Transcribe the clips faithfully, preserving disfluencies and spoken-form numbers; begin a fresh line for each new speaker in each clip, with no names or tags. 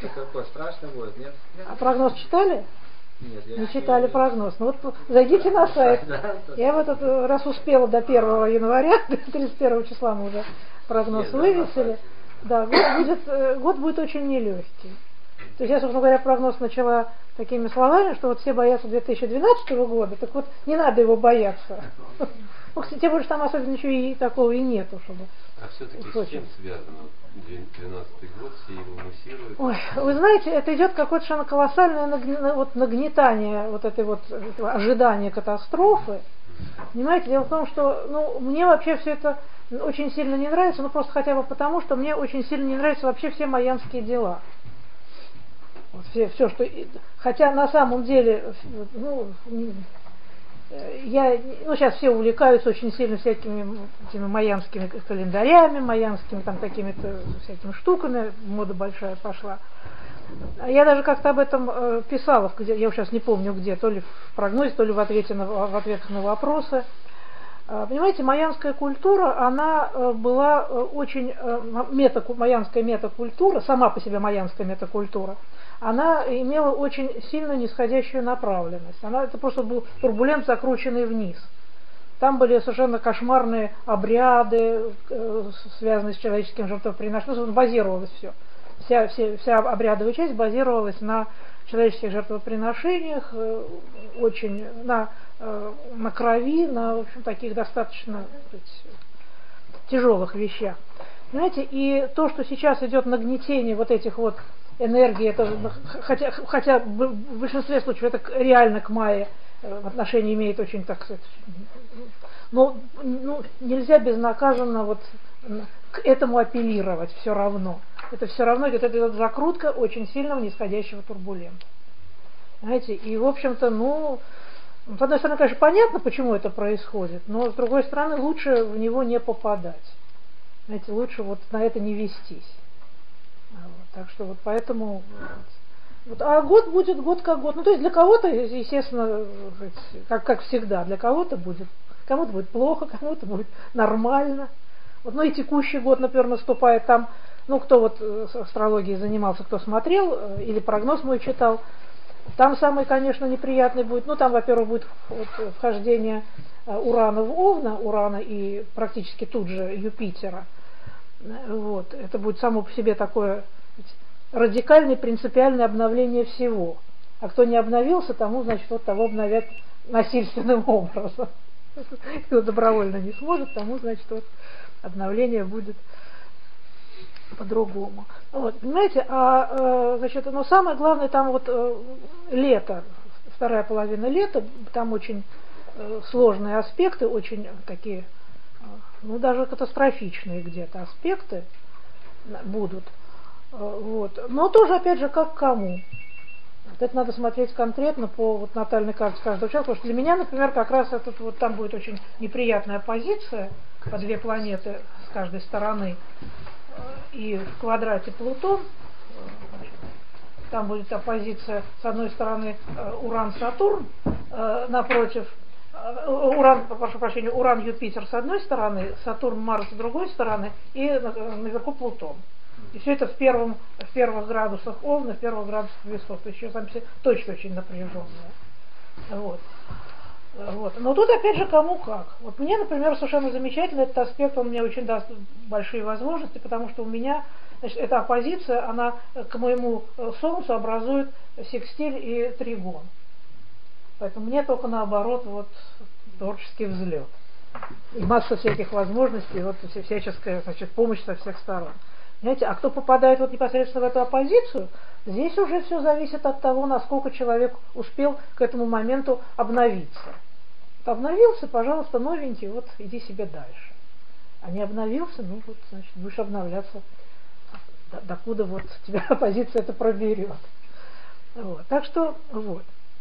Какой страшный будет, нет?
А прогноз читали?
Нет, я
не читали прогноз. Ну вот зайдите на сайт. Я в этот раз успела до первого января, до тридцать первого числа мы уже прогноз вывесили. Да, год будет, год будет очень нелегкий. То есть я, собственно говоря, прогноз начала такими словами, что вот все боятся две тысячи двенадцатого года, так вот не надо его бояться. Ну, кстати, тем более, что там особенно ничего и такого и нету, чтобы...
А все-таки с чем связано двенадцатый год, все его муссируют?
Ой, вы знаете, это идет какое-то совершенно колоссальное нагн... вот, нагнетание вот этой вот этого ожидания катастрофы. Понимаете, дело в том, что ну, мне вообще все это очень сильно не нравится, ну просто хотя бы потому, что мне очень сильно не нравятся вообще все майянские дела. Вот все, все, что... Хотя на самом деле, ну, я, ну, сейчас все увлекаются очень сильно всякими этими майянскими календарями, майянскими там какими-то всякими штуками, мода большая пошла. Я даже как-то об этом э, писала, где, я сейчас не помню где, то ли в прогнозе, то ли в, ответе на, в ответах на вопросы. Э, понимаете, майянская культура, она э, была э, очень, э, мета, майянская метакультура, сама по себе майянская метакультура, она имела очень сильно нисходящую направленность. Она, это просто был турбулент, закрученный вниз. Там были совершенно кошмарные обряды, э, связанные с человеческим жертвоприношением. Базировалось все. Вся, вся, вся обрядовая часть базировалась на человеческих жертвоприношениях, э, очень на, э, на крови, на в общем, таких достаточно сказать, тяжелых вещах. Понимаете, и то, что сейчас идет нагнетение вот этих вот энергии, это, хотя, хотя в большинстве случаев это реально к Майе отношение имеет очень, так сказать, но ну, нельзя безнаказанно вот к этому апеллировать все равно. Это все равно идет, это идет закрутка очень сильного нисходящего турбулента. Знаете, и в общем-то, ну, с одной стороны, конечно, понятно, почему это происходит, но с другой стороны, лучше в него не попадать. Знаете, лучше вот на это не вестись. Вот, так что вот поэтому... Вот, а год будет год как год. Ну, то есть для кого-то, естественно, как, как всегда, для кого-то будет, кому-то будет плохо, кому-то будет нормально. Вот, ну и текущий год, например, наступает там, ну, кто вот астрологией занимался, кто смотрел, или прогноз мой читал, там самый, конечно, неприятный будет, ну, там, во-первых, будет вот, вхождение Урана в Овна, Урана и практически тут же Юпитера. Вот, это будет само по себе такое радикальное, принципиальное обновление всего. А кто не обновился, тому, значит, вот того обновят насильственным образом. Кто добровольно не сможет, тому, значит, вот обновление будет по-другому. Вот, понимаете, а, значит, но самое главное, там вот лето, вторая половина лета, там очень сложные аспекты, очень такие, ну, даже катастрофичные где-то аспекты будут. Вот. Но тоже, опять же, как кому. Вот это надо смотреть конкретно по вот, натальной карте каждого человека. Потому что для меня, например, как раз этот, вот, там будет очень неприятная позиция по две планеты с каждой стороны. И в квадрате Плутон. Там будет оппозиция с одной стороны Уран-Сатурн, напротив Уран, прошу прощения, Уран-Юпитер с одной стороны, Сатурн-Марс с другой стороны и наверху Плутон. И все это в, первом, в первых градусах Овна, в первых градусах Весов. То есть еще там все точно очень напряженные. Вот. Вот. Но тут опять же кому как. Вот мне, например, совершенно замечательно этот аспект, он мне очень даст большие возможности, потому что у меня, значит, эта оппозиция, она к моему Солнцу образует секстиль и тригон. Поэтому мне только наоборот вот творческий взлет. И масса всяких возможностей, вот всяческая, значит, помощь со всех сторон. Понимаете, а кто попадает вот непосредственно в эту оппозицию, здесь уже все зависит от того, насколько человек успел к этому моменту обновиться. Вот обновился, пожалуйста, новенький, вот иди себе дальше. А не обновился, ну вот, значит, будешь обновляться, докуда вот тебя оппозиция это проберет. Вот. Так что, вот.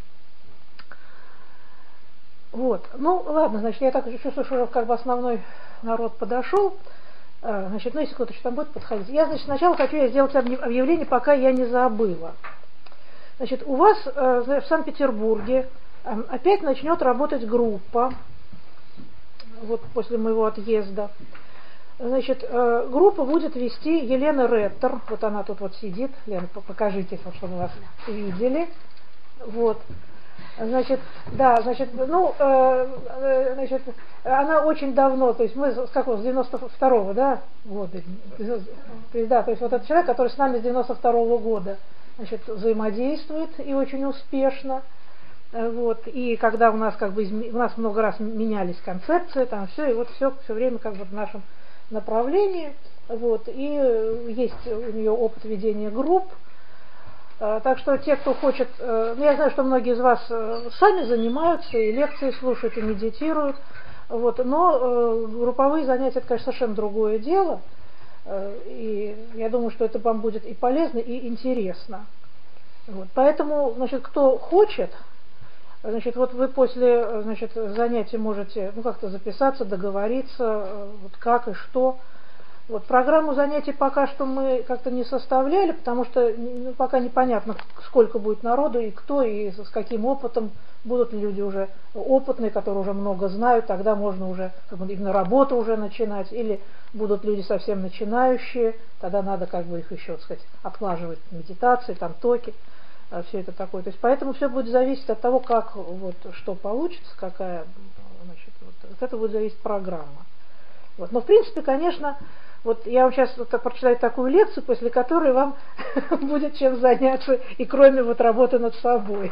Вот. Ну, ладно, значит, я так чувствую, что уже как бы основной народ подошел. Значит, ну, если кто-то еще там будет подходить. Я, значит, сначала хочу я сделать объявление, пока я не забыла. Значит, у вас э, в Санкт-Петербурге э, опять начнет работать группа, вот после моего отъезда. Значит, э, группу будет вести Елена Реттер. Вот она тут вот сидит. Лена, покажитесь, вот, чтобы вас видели. Вот. Значит, да, значит, ну, э, э, значит, она очень давно, то есть мы с какого, с девяносто второго, да, года, то есть, да, то есть вот этот человек, который с нами с девяносто второго года, значит, взаимодействует и очень успешно. Вот, и когда у нас как бы у нас много раз менялись концепции, там все, и вот все, все время как бы в нашем направлении, вот, и есть у нее опыт ведения групп, так что те, кто хочет, ну я знаю, что многие из вас сами занимаются, и лекции слушают, и медитируют, вот, но групповые занятия, это, конечно, совершенно другое дело, и я думаю, что это вам будет и полезно, и интересно. Вот, поэтому, значит, кто хочет, значит, вот вы после, значит, занятий можете, ну, как-то записаться, договориться, вот как и что. Вот программу занятий пока что мы как-то не составляли, потому что ну, пока непонятно, сколько будет народу и кто, и с каким опытом. Будут ли люди уже опытные, которые уже много знают, тогда можно уже как бы, именно работу уже начинать, или будут люди совсем начинающие, тогда надо как бы их еще, так сказать, отлаживать медитации, там токи. Все это такое. То есть поэтому все будет зависеть от того, как вот что получится, какая, значит, вот, от этого будет зависеть программа. Вот. Но в принципе, конечно, вот я вам сейчас вот прочитаю такую лекцию, после которой вам будет чем заняться, и кроме вот работы над собой.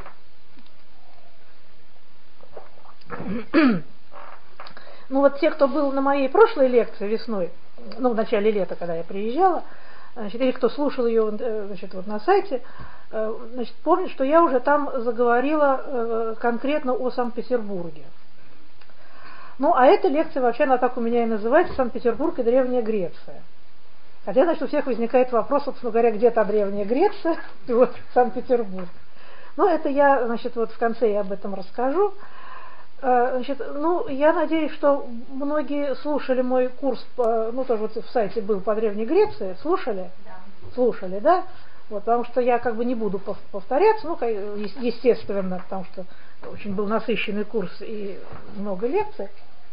Ну вот те, кто был на моей прошлой лекции весной, ну в начале лета, когда я приезжала, значит, или кто слушал ее, значит, вот на сайте, значит, помнит, что я уже там заговорила конкретно о Санкт-Петербурге. Ну, а эта лекция вообще, она так у меня и называется «Санкт-Петербург и Древняя Греция». Хотя, значит, у всех возникает вопрос, собственно говоря, где та Древняя Греция, и вот Санкт-Петербург. Ну, это я, значит, вот в конце я об этом расскажу. Значит, ну, я надеюсь, что многие слушали мой курс, ну, тоже вот в сайте был по Древней Греции, слушали? Да. Слушали, да? Вот, потому что я как бы не буду повторяться, ну, естественно, потому что очень был насыщенный курс и много лекций.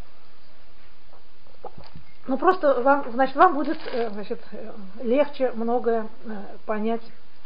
Ну, просто вам, значит, вам будет, значит, легче многое понять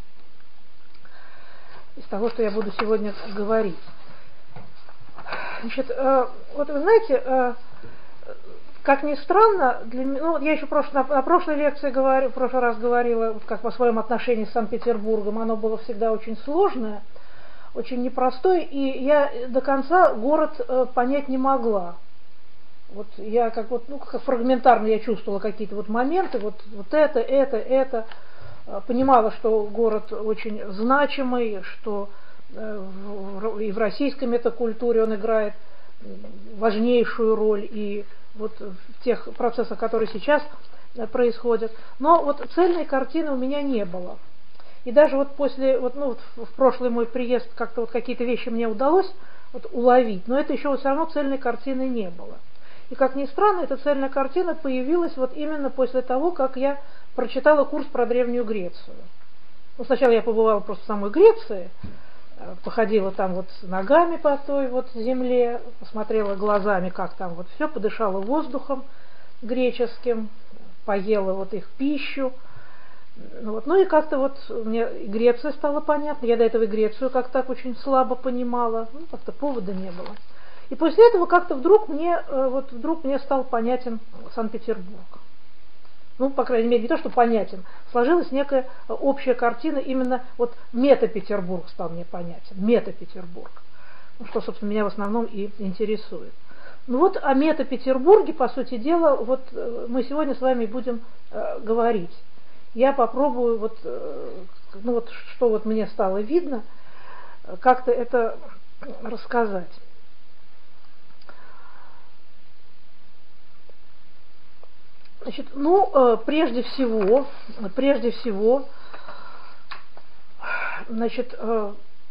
из того, что я буду сегодня говорить. Значит, вот вы знаете, как ни странно, для меня, ну, я еще прош, на, на прошлой лекции говорю, в прошлый раз говорила, вот как по своем отношении с Санкт-Петербургом, оно было всегда очень сложное, очень непростое, и я до конца город э, понять не могла. Вот я как вот, ну, как фрагментарно я чувствовала какие-то вот моменты, вот, вот это, это, это, э, понимала, что город очень значимый, что э, в, и в российской метакультуре он играет важнейшую роль, и вот в тех процессах, которые сейчас происходят. Но вот цельной картины у меня не было. И даже вот после, вот, ну, вот в прошлый мой приезд как-то вот какие-то вещи мне удалось вот уловить, но это еще вот все равно цельной картины не было. И как ни странно, эта цельная картина появилась вот именно после того, как я прочитала курс про Древнюю Грецию. Ну, сначала я побывала просто в самой Греции, походила там вот ногами по той вот земле, посмотрела глазами, как там вот все, подышала воздухом греческим, поела вот их пищу. Ну, вот, ну и как-то вот мне Греция стала понятна. Я до этого и Грецию как так очень слабо понимала, ну, как-то повода не было. И после этого как-то вдруг мне, вот вдруг мне стал понятен Санкт-Петербург. Ну, по крайней мере, не то, что понятен. Сложилась некая общая картина, именно вот мета-Петербург стал мне понятен. Мета-Петербург. Ну, что, собственно, меня в основном и интересует. Ну вот о мета-Петербурге, по сути дела, вот мы сегодня с вами будем э, говорить. Я попробую, вот, э, ну вот, что вот мне стало видно, как-то это рассказать. Значит, ну, э, прежде всего, прежде всего, значит, э,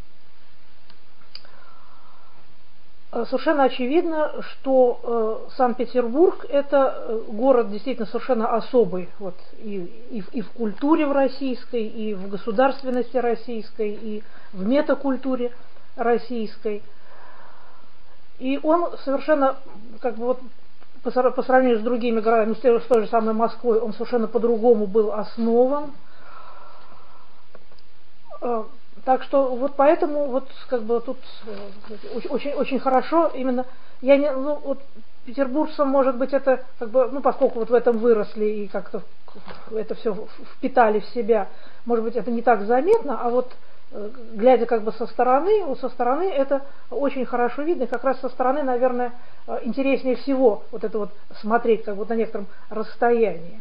совершенно очевидно, что э, Санкт-Петербург это город действительно совершенно особый, вот, и, и, и в культуре в российской, и в государственности российской, и в метакультуре российской. И он совершенно, как бы вот, по, по сравнению с другими городами, с той, с той же самой Москвой, он совершенно по-другому был основан. Так что вот поэтому вот как бы тут очень, очень хорошо именно, я не, ну, вот петербуржцам, может быть, это как бы, ну, поскольку вот в этом выросли и как-то это все впитали в себя, может быть, это не так заметно, а вот глядя как бы со стороны, вот со стороны это очень хорошо видно, и как раз со стороны, наверное, интереснее всего вот это вот смотреть как бы на некотором расстоянии.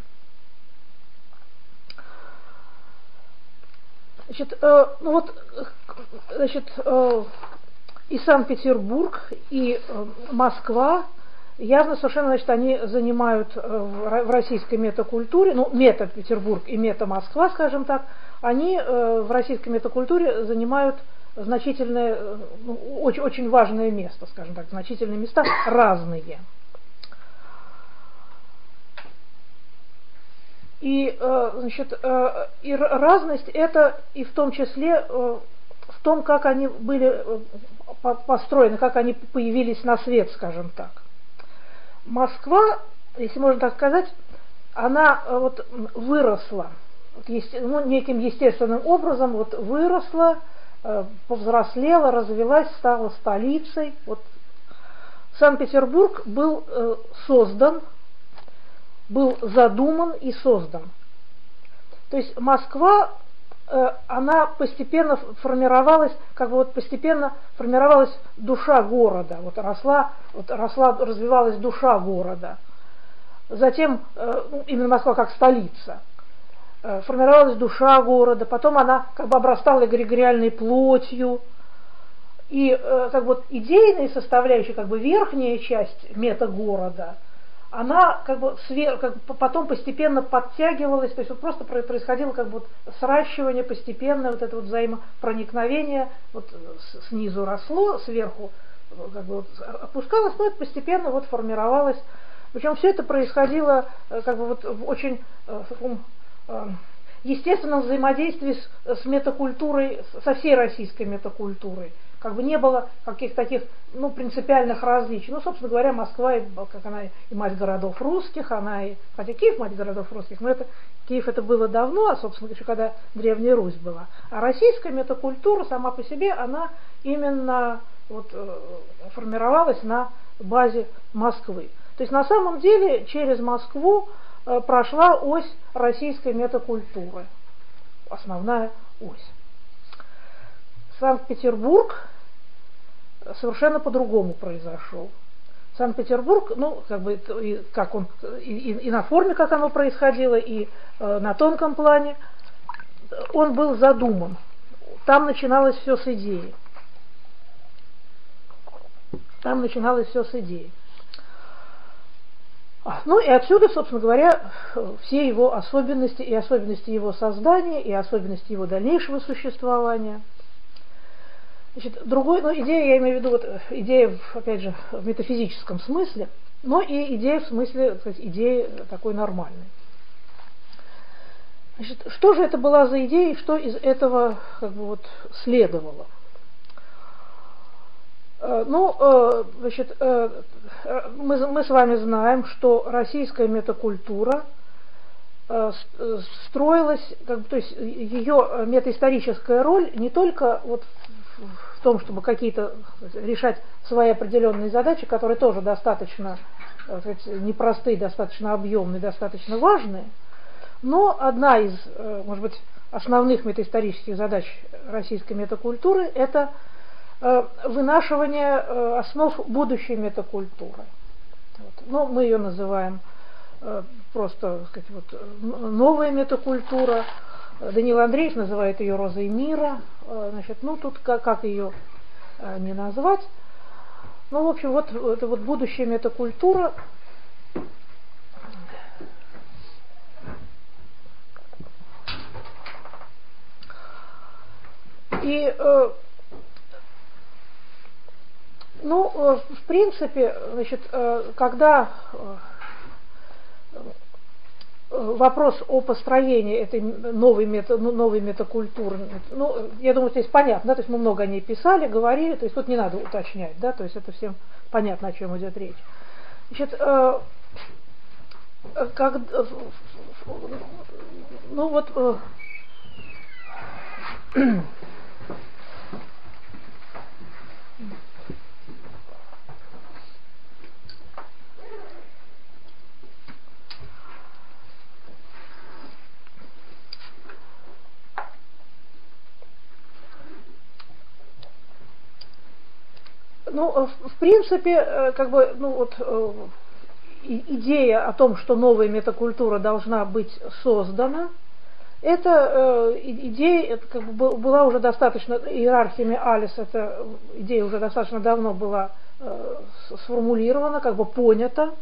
Значит, э, ну вот, значит, э, и Санкт-Петербург, и э, Москва явно совершенно, значит, они занимают э, в российской метакультуре, ну, мета-Петербург и мета-Москва, скажем так, они э, в российской метакультуре занимают значительное, э, ну, очень, очень важное место, скажем так, значительные места разные. И, значит, и разность это и в том числе в том, как они были построены, как они появились на свет, скажем так. Москва, если можно так сказать, она вот выросла, ну, неким естественным образом вот выросла, повзрослела, развилась, стала столицей. Вот Санкт-Петербург был создан, был задуман и создан. То есть Москва, э, она постепенно формировалась, как бы вот постепенно формировалась душа города, вот росла, вот росла, развивалась душа города. Затем, э, ну, именно Москва как столица, э, формировалась душа города, потом она как бы обрастала эгрегориальной плотью. И э, как бы вот идейная составляющая, как бы верхняя часть метагорода, она как бы, свер, как бы потом постепенно подтягивалась, то есть вот просто происходило как бы вот сращивание постепенное, вот это вот взаимопроникновение, вот снизу росло, сверху как бы вот опускалось, но это постепенно вот формировалось. Причем все это происходило как бы вот в очень в таком естественном взаимодействии с, с метакультурой, со всей российской метакультурой. Как бы не было каких-то таких, ну, принципиальных различий. Ну, собственно говоря, Москва, как она и мать городов русских, она и, хотя Киев мать городов русских, но это, Киев это было давно, а, собственно, еще когда Древняя Русь была. А российская метакультура сама по себе, она именно вот, формировалась на базе Москвы. То есть на самом деле через Москву прошла ось российской метакультуры, основная ось. Санкт-Петербург совершенно по-другому произошел. Санкт-Петербург, ну, как бы, и, как он, и, и на форме, как оно происходило, и э, на тонком плане, он был задуман. Там начиналось все с идеи. Там начиналось все с идеи. Ну и отсюда, собственно говоря, все его особенности, и особенности его создания, и особенности его дальнейшего существования. Значит, другой, ну, идея, я имею в виду, вот, идея, опять же, в метафизическом смысле, но и идея в смысле, так сказать, идеи такой нормальной. Значит, что же это была за идея, и что из этого как бы, вот, следовало? Ну, значит, мы, мы с вами знаем, что российская метакультура строилась, как бы, то есть ее метаисторическая роль не только вот в том, чтобы какие-то решать свои определенные задачи, которые тоже достаточно, так сказать, непростые, достаточно объемные, достаточно важные, но одна из, может быть, основных метаисторических задач российской метакультуры – это вынашивание основ будущей метакультуры. Вот. Ну, мы ее называем просто, так сказать, вот, новая метакультура. Даниил Андреевич называет ее розой мира. Значит, ну, тут как, как ее не назвать. Ну, в общем, вот это вот будущая метакультура. И, ну, в принципе, значит, когда вопрос о построении этой новой, мета, новой метакультуры, ну, я думаю, здесь понятно, да, то есть мы много о ней писали, говорили, то есть тут не надо уточнять, да, то есть это всем понятно, о чем идет речь. Значит, э, как, э, ну вот, э, ну, в принципе, как бы, ну вот, идея о том, что новая метакультура должна быть создана, эта идея это как бы была уже достаточно, иерархиями Алис, эта идея уже достаточно давно была сформулирована, как бы понята,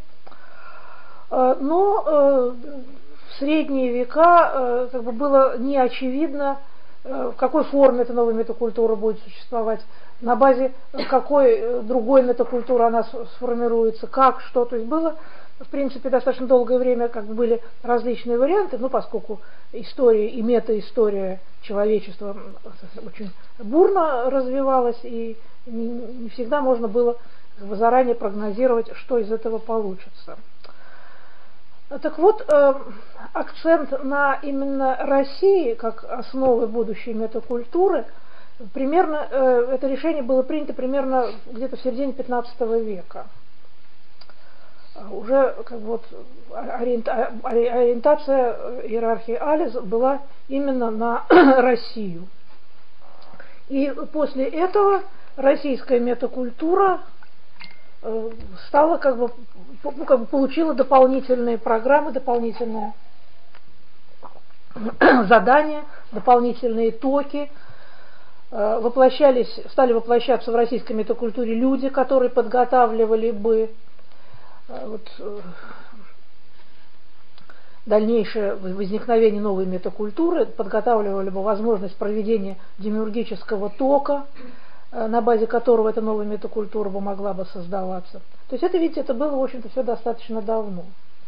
но в средние века как бы было не очевидно, в какой форме эта новая метакультура будет существовать, на базе какой другой метакультуры она сформируется, как, что. То есть было, в принципе, достаточно долгое время как бы были различные варианты, ну, поскольку история и метаистория человечества очень бурно развивалась, и не всегда можно было как бы заранее прогнозировать, что из этого получится. Так вот, э, акцент на именно России как основы будущей метакультуры, примерно, э, это решение было принято примерно где-то в середине пятнадцатого века. Уже как бы, вот, ориента, ориентация иерархии Алис была именно на Россию. И после этого российская метакультура стала как бы, ну, как бы получила дополнительные программы, дополнительные задания, дополнительные токи, воплощались, стали воплощаться в российской метакультуре люди, которые подготавливали бы вот, дальнейшее возникновение новой метакультуры, подготавливали бы возможность проведения демиургического тока, на базе которого эта новая метакультура бы могла бы создаваться. То есть это, видите, это было, в общем-то, все достаточно давно.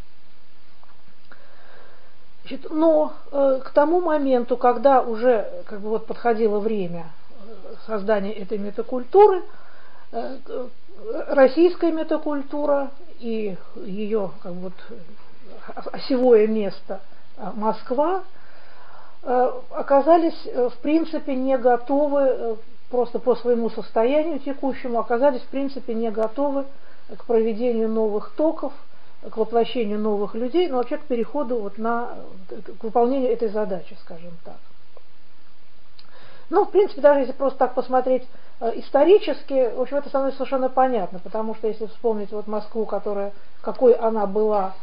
Значит, но э, к тому моменту, когда уже как бы, вот, подходило время создания этой метакультуры, э, российская метакультура и ее как бы, вот, осевое место Москва э, оказались, э, в принципе, не готовы, э, просто по своему состоянию текущему, оказались, в принципе, не готовы к проведению новых токов, к воплощению новых людей, но вообще к переходу вот на, к выполнению этой задачи, скажем так. Ну, в принципе, даже если просто так посмотреть э, исторически, в общем, это становится совершенно понятно, потому что если вспомнить вот Москву, которая, какой она была,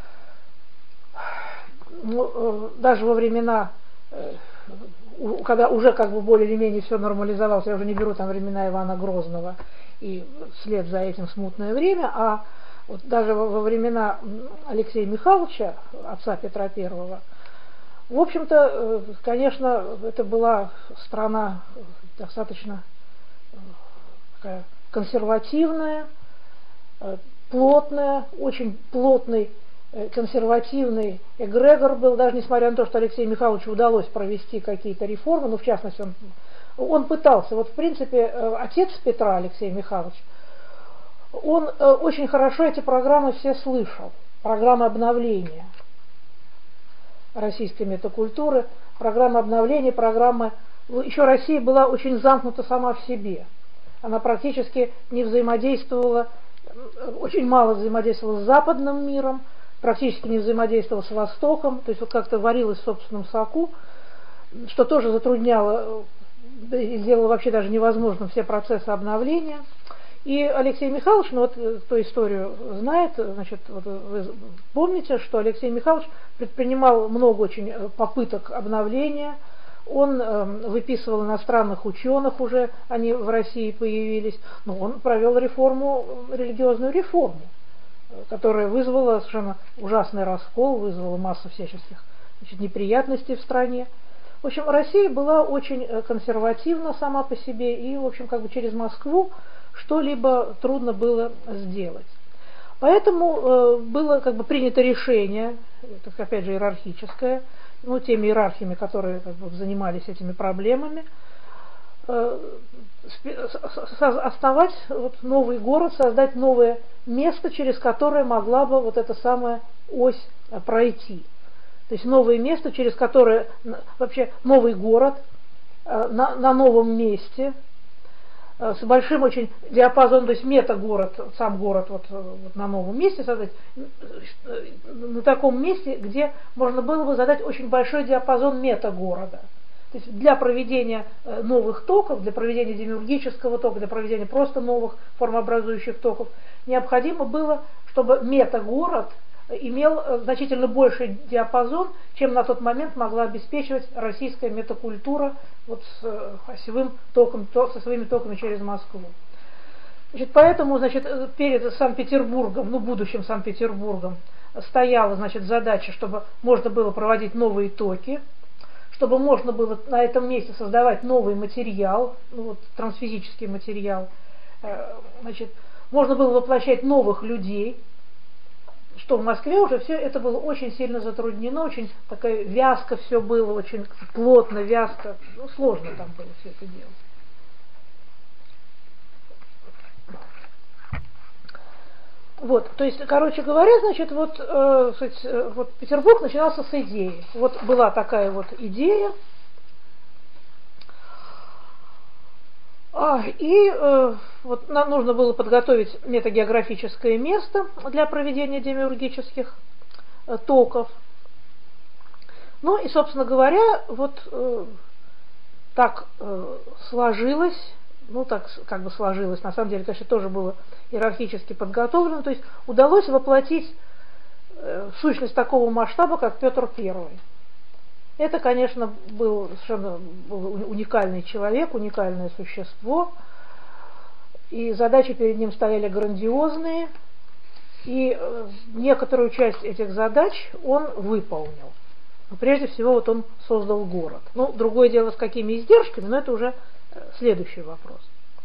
ну, э, даже во времена, э, когда уже как бы более или менее все нормализовалось, я уже не беру там времена Ивана Грозного и вслед за этим смутное время, а вот даже во, во времена Алексея Михайловича, отца Петра Первого, в общем-то, конечно, это была страна достаточно такая консервативная, плотная, очень плотный консервативный эгрегор был, даже несмотря на то, что Алексею Михайловичу удалось провести какие-то реформы, ну, в частности, он, он пытался. Вот, в принципе, отец Петра, Алексей Михайлович, он очень хорошо эти программы все слышал, программы обновления российской метакультуры, программы обновления, программы... Еще Россия была очень замкнута сама в себе. Она практически не взаимодействовала, очень мало взаимодействовала с западным миром, практически не взаимодействовала с Востоком, то есть вот как-то варилась в собственном соку, что тоже затрудняло и сделало вообще даже невозможным все процессы обновления. И Алексей Михайлович, ну вот эту историю знает, значит, вот вы помните, что Алексей Михайлович предпринимал много очень попыток обновления, он э, выписывал иностранных ученых, уже они в России появились, но он провел реформу, религиозную реформу, которая вызвала совершенно ужасный раскол, вызвала массу всяческих, значит, неприятностей в стране. В общем, Россия была очень консервативна сама по себе, и, в общем, как бы через Москву что-либо трудно было сделать. Поэтому э, было как бы принято решение, это опять же иерархическое, ну, теми иерархиями, которые как бы занимались этими проблемами, основать вот новый город, создать новое место, через которое могла бы вот эта самая ось пройти. То есть новое место, через которое вообще новый город на, на новом месте, с большим очень диапазоном, то есть метагород, сам город вот, вот на новом месте создать, на таком месте, где можно было бы задать очень большой диапазон метагорода. То есть для проведения новых токов, для проведения демиургического тока, для проведения просто новых формообразующих токов, необходимо было, чтобы метагород имел значительно больший диапазон, чем на тот момент могла обеспечивать российская метакультура вот с осевым током, со своими токами через Москву. Значит, поэтому, значит, перед Санкт-Петербургом, ну, будущим Санкт-Петербургом, стояла, значит, задача, чтобы можно было проводить новые токи, чтобы можно было на этом месте создавать новый материал, ну, вот, трансфизический материал, значит, можно было воплощать новых людей, что в Москве уже все это было очень сильно затруднено, очень такая вязко все было, очень плотно, вязко, ну, сложно там было все это делать. Вот, то есть, короче говоря, значит, вот, э, вот Петербург начинался с идеи. Вот была такая вот идея. А, и э, вот нам нужно было подготовить метагеографическое место для проведения демиургических э, токов. Ну и, собственно говоря, вот э, так э, сложилось, ну так как бы сложилось, на самом деле, конечно, тоже было иерархически подготовлено, то есть удалось воплотить э, сущность такого масштаба, как Петр Первый. Это, конечно, был совершенно был уникальный человек, уникальное существо, и задачи перед ним стояли грандиозные, и некоторую часть этих задач он выполнил. Но прежде всего вот он создал город. Ну, другое дело, с какими издержками, но это уже следующий вопрос.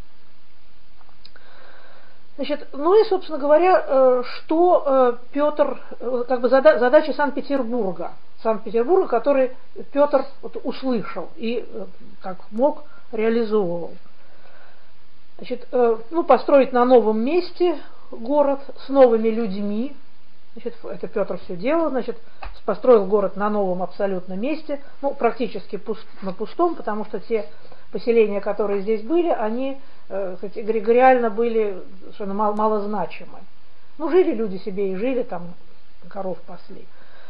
Значит, ну и, собственно говоря, что Петр, как бы задача Санкт-Петербурга, Санкт-Петербурга, который Петр вот услышал и, как мог, реализовывал. Значит, ну, построить на новом месте город с новыми людьми. Значит, это Петр все делал, значит, построил город на новом абсолютно месте, ну, практически пуст, на пустом, потому что те поселения, которые здесь были, они, кстати, эгрегориально были совершенно мало, малозначимы. Ну, жили люди себе и жили, там, коров пасли.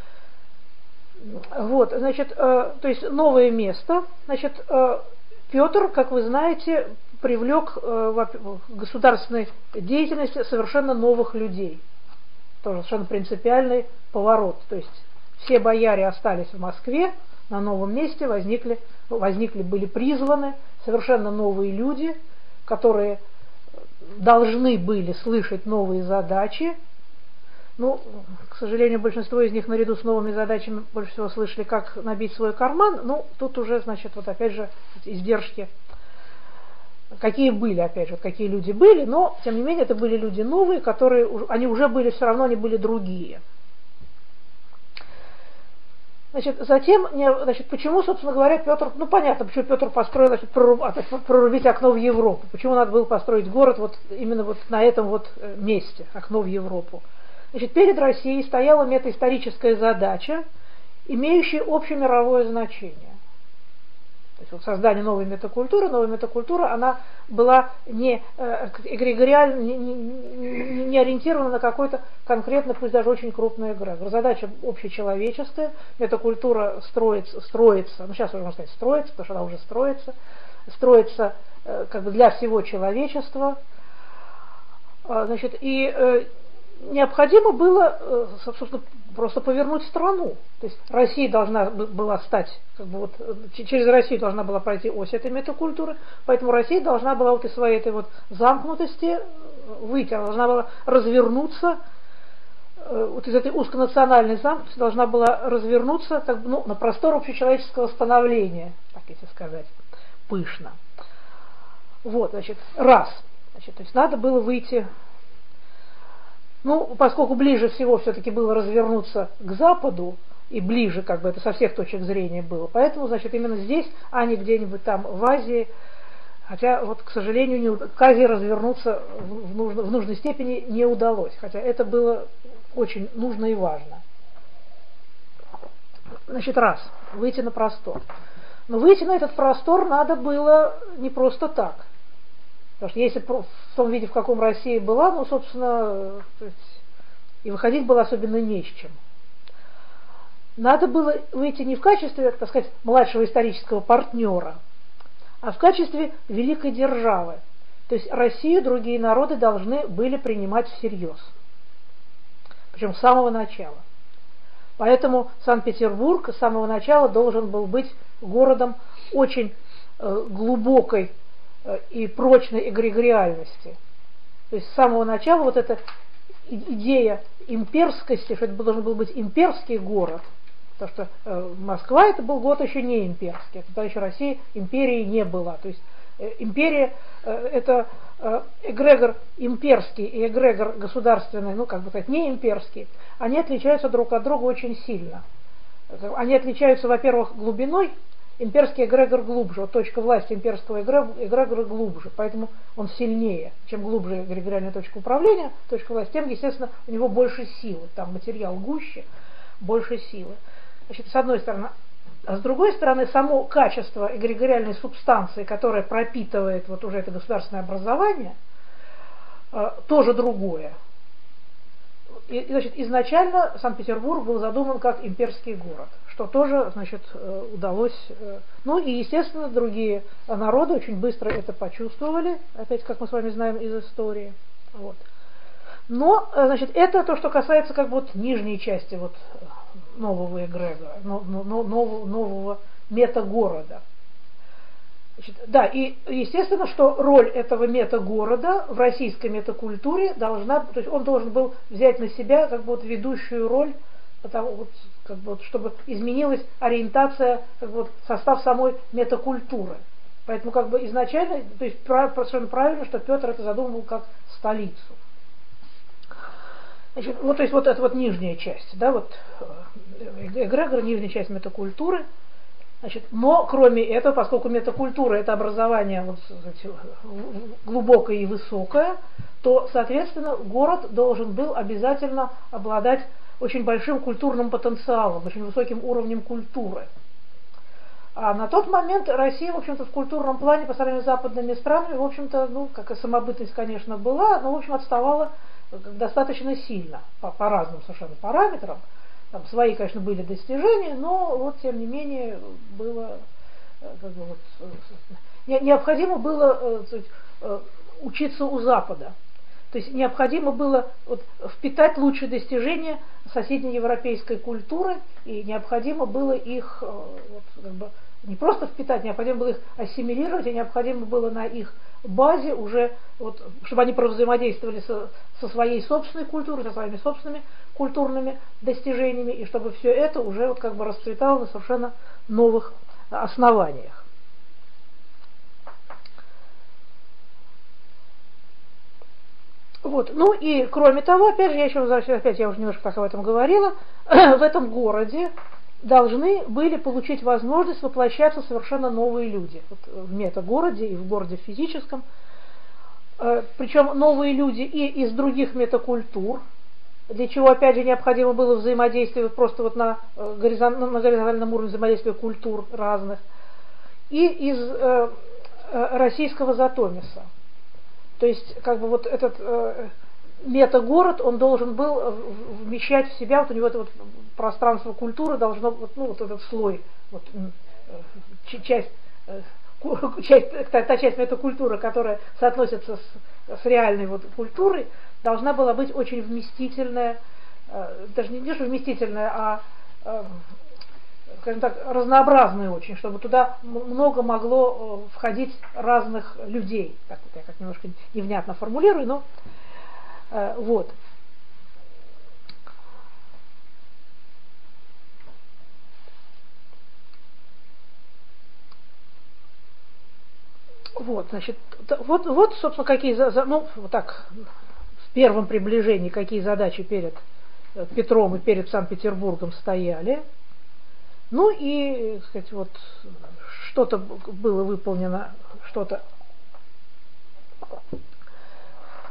Вот, значит, э, то есть новое место. Значит, э, Петр, как вы знаете, привлек э, в государственной деятельности совершенно новых людей. Тоже совершенно принципиальный поворот. То есть все бояре остались в Москве, на новом месте возникли, ну, возникли, были призваны совершенно новые люди, которые должны были слышать новые задачи. Ну, к сожалению, большинство из них наряду с новыми задачами больше всего слышали, как набить свой карман. Ну, тут уже, значит, вот опять же издержки, какие были, опять же, какие люди были, но, тем не менее, это были люди новые, которые, они уже были, все равно они были другие. Значит, затем, значит, почему, собственно говоря, Петр, ну, понятно, почему Петр построил, значит, проруб, прорубить окно в Европу, почему надо было построить город вот именно вот на этом вот месте, окно в Европу. Значит, перед Россией стояла метаисторическая задача, имеющая общемировое значение. То есть вот создание новой метакультуры, новая метакультура, она была не эгрегориально, не, не, не ориентирована на какой-то конкретно, пусть даже очень крупный эгрегор. Задача общечеловеческая, метакультура строится, строится, ну сейчас уже можно сказать строится, потому что она уже строится, строится как бы для всего человечества. Значит, и необходимо было, собственно, просто повернуть страну. То есть Россия должна была стать, как бы вот, через Россию должна была пройти ось этой метакультуры, поэтому Россия должна была вот из своей этой вот замкнутости выйти, она должна была развернуться, вот из этой узконациональной замкнутости должна была развернуться как бы, ну, на простор общечеловеческого становления, так если сказать, пышно. Вот, значит, раз. Значит, то есть надо было выйти. Ну, поскольку ближе всего все-таки было развернуться к Западу, и ближе, как бы это со всех точек зрения было, поэтому, значит, именно здесь, а не где-нибудь там в Азии, Хотя, вот, к сожалению, не, к Азии развернуться в, нужно, в нужной степени не удалось. Хотя это было очень нужно и важно. Значит, раз, выйти на простор. Но выйти на этот простор надо было не просто так. Потому что если в том виде, в каком Россия была, ну, собственно, и выходить было особенно не с чем. Надо было выйти не в качестве, так сказать, младшего исторического партнера, а в качестве великой державы. То есть Россию другие народы должны были принимать всерьез. Причем с самого начала. Поэтому Санкт-Петербург с самого начала должен был быть городом очень э, глубокой э, и прочной эгрегориальности. То есть с самого начала вот эта идея имперскости, что это должен был быть имперский город, потому что э, Москва это был город еще не имперский, тогда еще Россия империей не была. То есть э, империя э, это э, эгрегор имперский и эгрегор государственный, ну как бы сказать, не имперский, они отличаются друг от друга очень сильно. Они отличаются, во-первых, глубиной. Имперский эгрегор глубже, вот точка власти имперского эгрегора глубже, поэтому он сильнее. Чем глубже эгрегориальная точка управления, точка власти, тем, естественно, у него больше силы, там материал гуще, больше силы. Значит, с одной стороны. А с другой стороны, само качество эгрегориальной субстанции, которая пропитывает вот уже это государственное образование, тоже другое. И, значит, изначально Санкт-Петербург был задуман как имперский город, что тоже, значит, удалось. Ну и, естественно, другие народы очень быстро это почувствовали, опять, как мы с вами знаем из истории. Вот. Но, значит, это то, что касается как бы вот нижней части вот нового эгрегора, нового, нового метагорода. Значит, да, и естественно, что роль этого метагорода в российской метакультуре должна, то есть он должен был взять на себя как бы вот ведущую роль, потому, вот, как бы вот, чтобы изменилась ориентация, как бы вот, состав самой метакультуры. Поэтому как бы изначально, то есть прав, совершенно правильно, что Петр это задумывал как столицу. Значит, вот, то есть вот эта вот нижняя часть, да, вот эгрегор, нижняя часть метакультуры. Значит, но кроме этого, поскольку метакультура это образование вот, сказать, глубокое и высокое, то, соответственно, город должен был обязательно обладать очень большим культурным потенциалом, очень высоким уровнем культуры. А на тот момент Россия, в общем-то, в культурном плане по сравнению с западными странами, в общем-то, ну, как и самобытность, конечно, была, но, в общем, отставала достаточно сильно по, по разным совершенно параметрам. Там свои, конечно, были достижения, но вот тем не менее было как бы, вот, необходимо было учиться у Запада. То есть необходимо было вот, впитать лучшие достижения соседнеевропейской культуры, и необходимо было их вот, как бы, не просто впитать, необходимо было их ассимилировать, и необходимо было на их базе уже, вот, чтобы они взаимодействовали со, со своей собственной культурой, со своими собственными культурными достижениями, и чтобы все это уже вот, как бы расцветало на совершенно новых основаниях. Вот. Ну и кроме того, опять же, я еще возвращаюсь, опять я уже немножко так об этом говорила, в этом городе должны были получить возможность воплощаться совершенно новые люди. Вот в метагороде и в городе физическом. Причем новые люди и из других метакультур, для чего, опять же, необходимо было взаимодействие просто вот на, горизон, на горизонтальном уровне взаимодействия культур разных, и из э, российского Затомиса. То есть, как бы вот этот э, метагород, он должен был вмещать в себя, вот у него это вот пространство культуры должно, вот, ну, вот этот слой, вот, часть, часть, та, та часть метакультуры, которая соотносится с, с реальной вот культурой, должна была быть очень вместительная, э, даже не лишь вместительная, а, э, скажем так, разнообразная очень, чтобы туда много могло э, входить разных людей. Так вот я как немножко невнятно формулирую, но э, вот. Вот, значит, вот, вот, собственно, какие, ну, вот так, в первом приближении, какие задачи перед Петром и перед Санкт-Петербургом стояли. Ну и, так сказать, вот, что-то было выполнено, что-то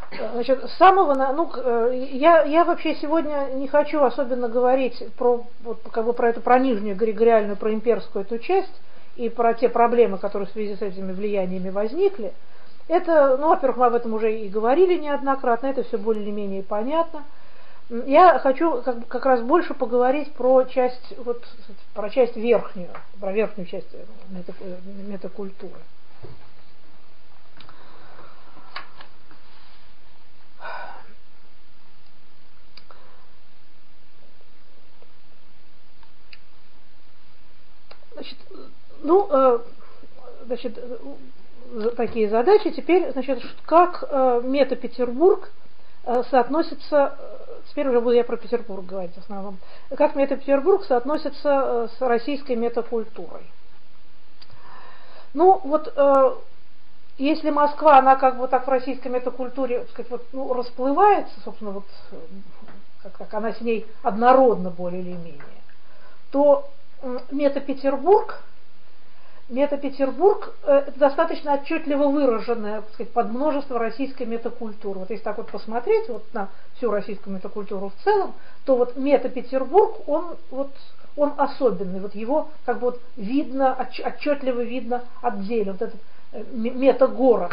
Значит, с самого, ну, я, я вообще сегодня не хочу особенно говорить про, вот, как бы про эту, про нижнюю эгрегориальную, про имперскую эту часть и про те проблемы, которые в связи с этими влияниями возникли. Это, ну, во-первых, мы об этом уже и говорили неоднократно, это все более-менее понятно. Я хочу как, как раз больше поговорить про часть, вот, про часть верхнюю, про верхнюю часть мета, метакультуры. Значит, ну, значит, такие задачи. Теперь, значит, как мета-Петербург соотносится, теперь уже буду я про Петербург говорить в основном, как мета-Петербург соотносится с российской метакультурой. Ну, вот, если Москва, она как бы так в российской метакультуре, так сказать, вот, ну, расплывается, собственно, вот, как, как она с ней однородна более или менее, то мета-Петербург, мета-Петербург это достаточно отчетливо выраженное, так сказать, подмножество российской метакультуры. Вот если так вот посмотреть вот на всю российскую метакультуру в целом, то вот мета-Петербург, он, вот, он особенный, вот его как бы вот видно, отчетливо видно отдельно, вот этот мета-город.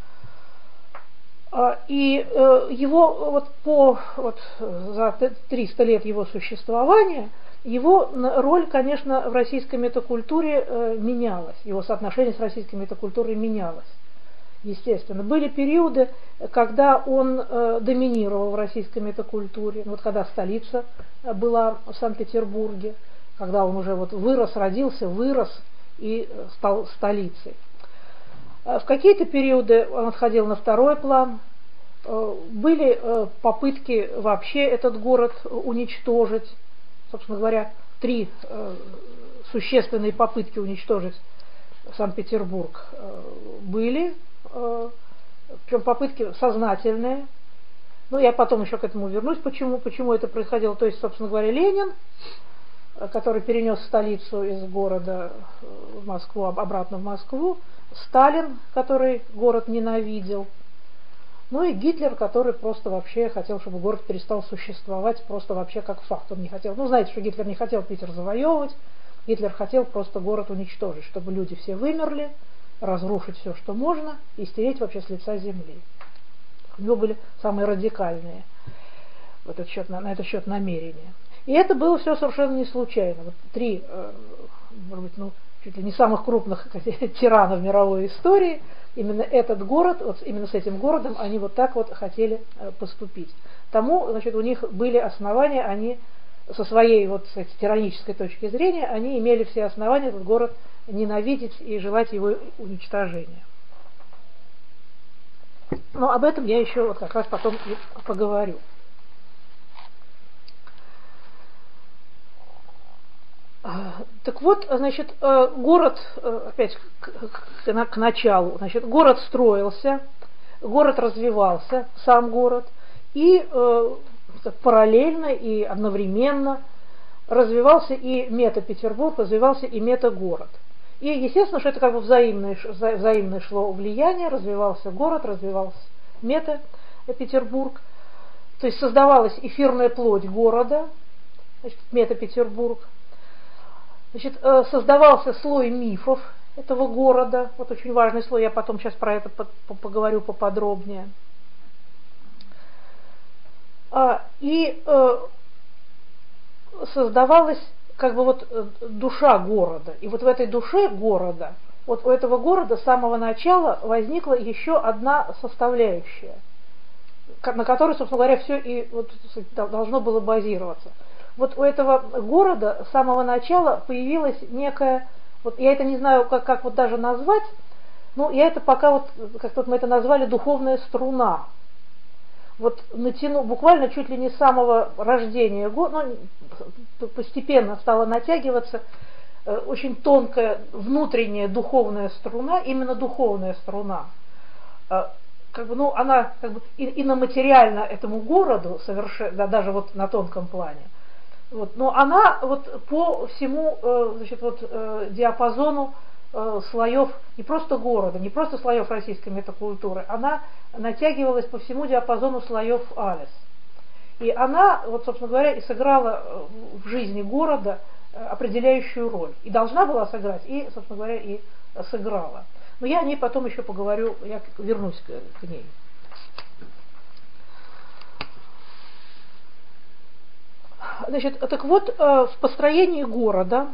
И его вот по вот, за триста лет его существования его роль, конечно, в российской метакультуре э, менялась, его соотношение с российской метакультурой менялось, естественно. Были периоды, когда он э, доминировал в российской метакультуре, вот когда столица была в Санкт-Петербурге, когда он уже вот вырос, родился, вырос и стал столицей. В какие-то периоды он отходил на второй план, были э, попытки вообще этот город уничтожить. Собственно говоря, три э, существенные попытки уничтожить Санкт-Петербург э, были, э, причем попытки сознательные. Ну, я потом еще к этому вернусь, почему, почему это происходило. То есть, собственно говоря, Ленин, который перенес столицу из города в Москву, обратно в Москву, Сталин, который город ненавидел, ну и Гитлер, который просто вообще хотел, чтобы город перестал существовать, просто вообще как факт. Он не хотел, ну знаете, что Гитлер не хотел Питер завоевывать, Гитлер хотел просто город уничтожить, чтобы люди все вымерли, разрушить все, что можно, и стереть вообще с лица земли. У него были самые радикальные в этот счет, на, на этот счет намерения. И это было все совершенно не случайно. Вот три, может быть, ну, чуть ли не самых крупных тиранов мировой истории, именно этот город, вот именно с этим городом они вот так вот хотели поступить. Тому, значит, у них были основания, они со своей вот, кстати, тиранической точки зрения, они имели все основания этот город ненавидеть и желать его уничтожения. Но об этом я еще вот как раз потом и поговорю. Так вот, значит, город, опять к, к, к началу, значит, город строился, город развивался, сам город, и э, параллельно и одновременно развивался и мета-Петербург, развивался и мета-город. И естественно, что это как бы взаимное, взаимное шло влияние, развивался город, развивался мета-Петербург, то есть создавалась эфирная плоть города, значит, мета-Петербург. Значит, создавался слой мифов этого города, вот очень важный слой, я потом сейчас про это поговорю поподробнее. И создавалась как бы вот душа города. И вот в этой душе города, вот у этого города с самого начала возникла еще одна составляющая, на которой, собственно говоря, все и вот должно было базироваться. Вот у этого города с самого начала появилась некая, вот я это не знаю, как, как вот даже назвать, но я это пока вот, как вот мы это назвали, духовная струна. Вот натяну, буквально чуть ли не с самого рождения города, ну, постепенно стала натягиваться э, очень тонкая внутренняя духовная струна, именно духовная струна. Э, как бы, ну, она как бы и, и на материально этому городу, совершенно, да, даже вот на тонком плане. Вот, но она вот по всему, значит, вот, диапазону э, слоев не просто города, не просто слоев российской метакультуры, она натягивалась по всему диапазону слоев Алис. И она, вот, собственно говоря, и сыграла в жизни города определяющую роль. И должна была сыграть, и, собственно говоря, и сыграла. Но я о ней потом еще поговорю, я вернусь к, к ней. Значит, так вот, в построении города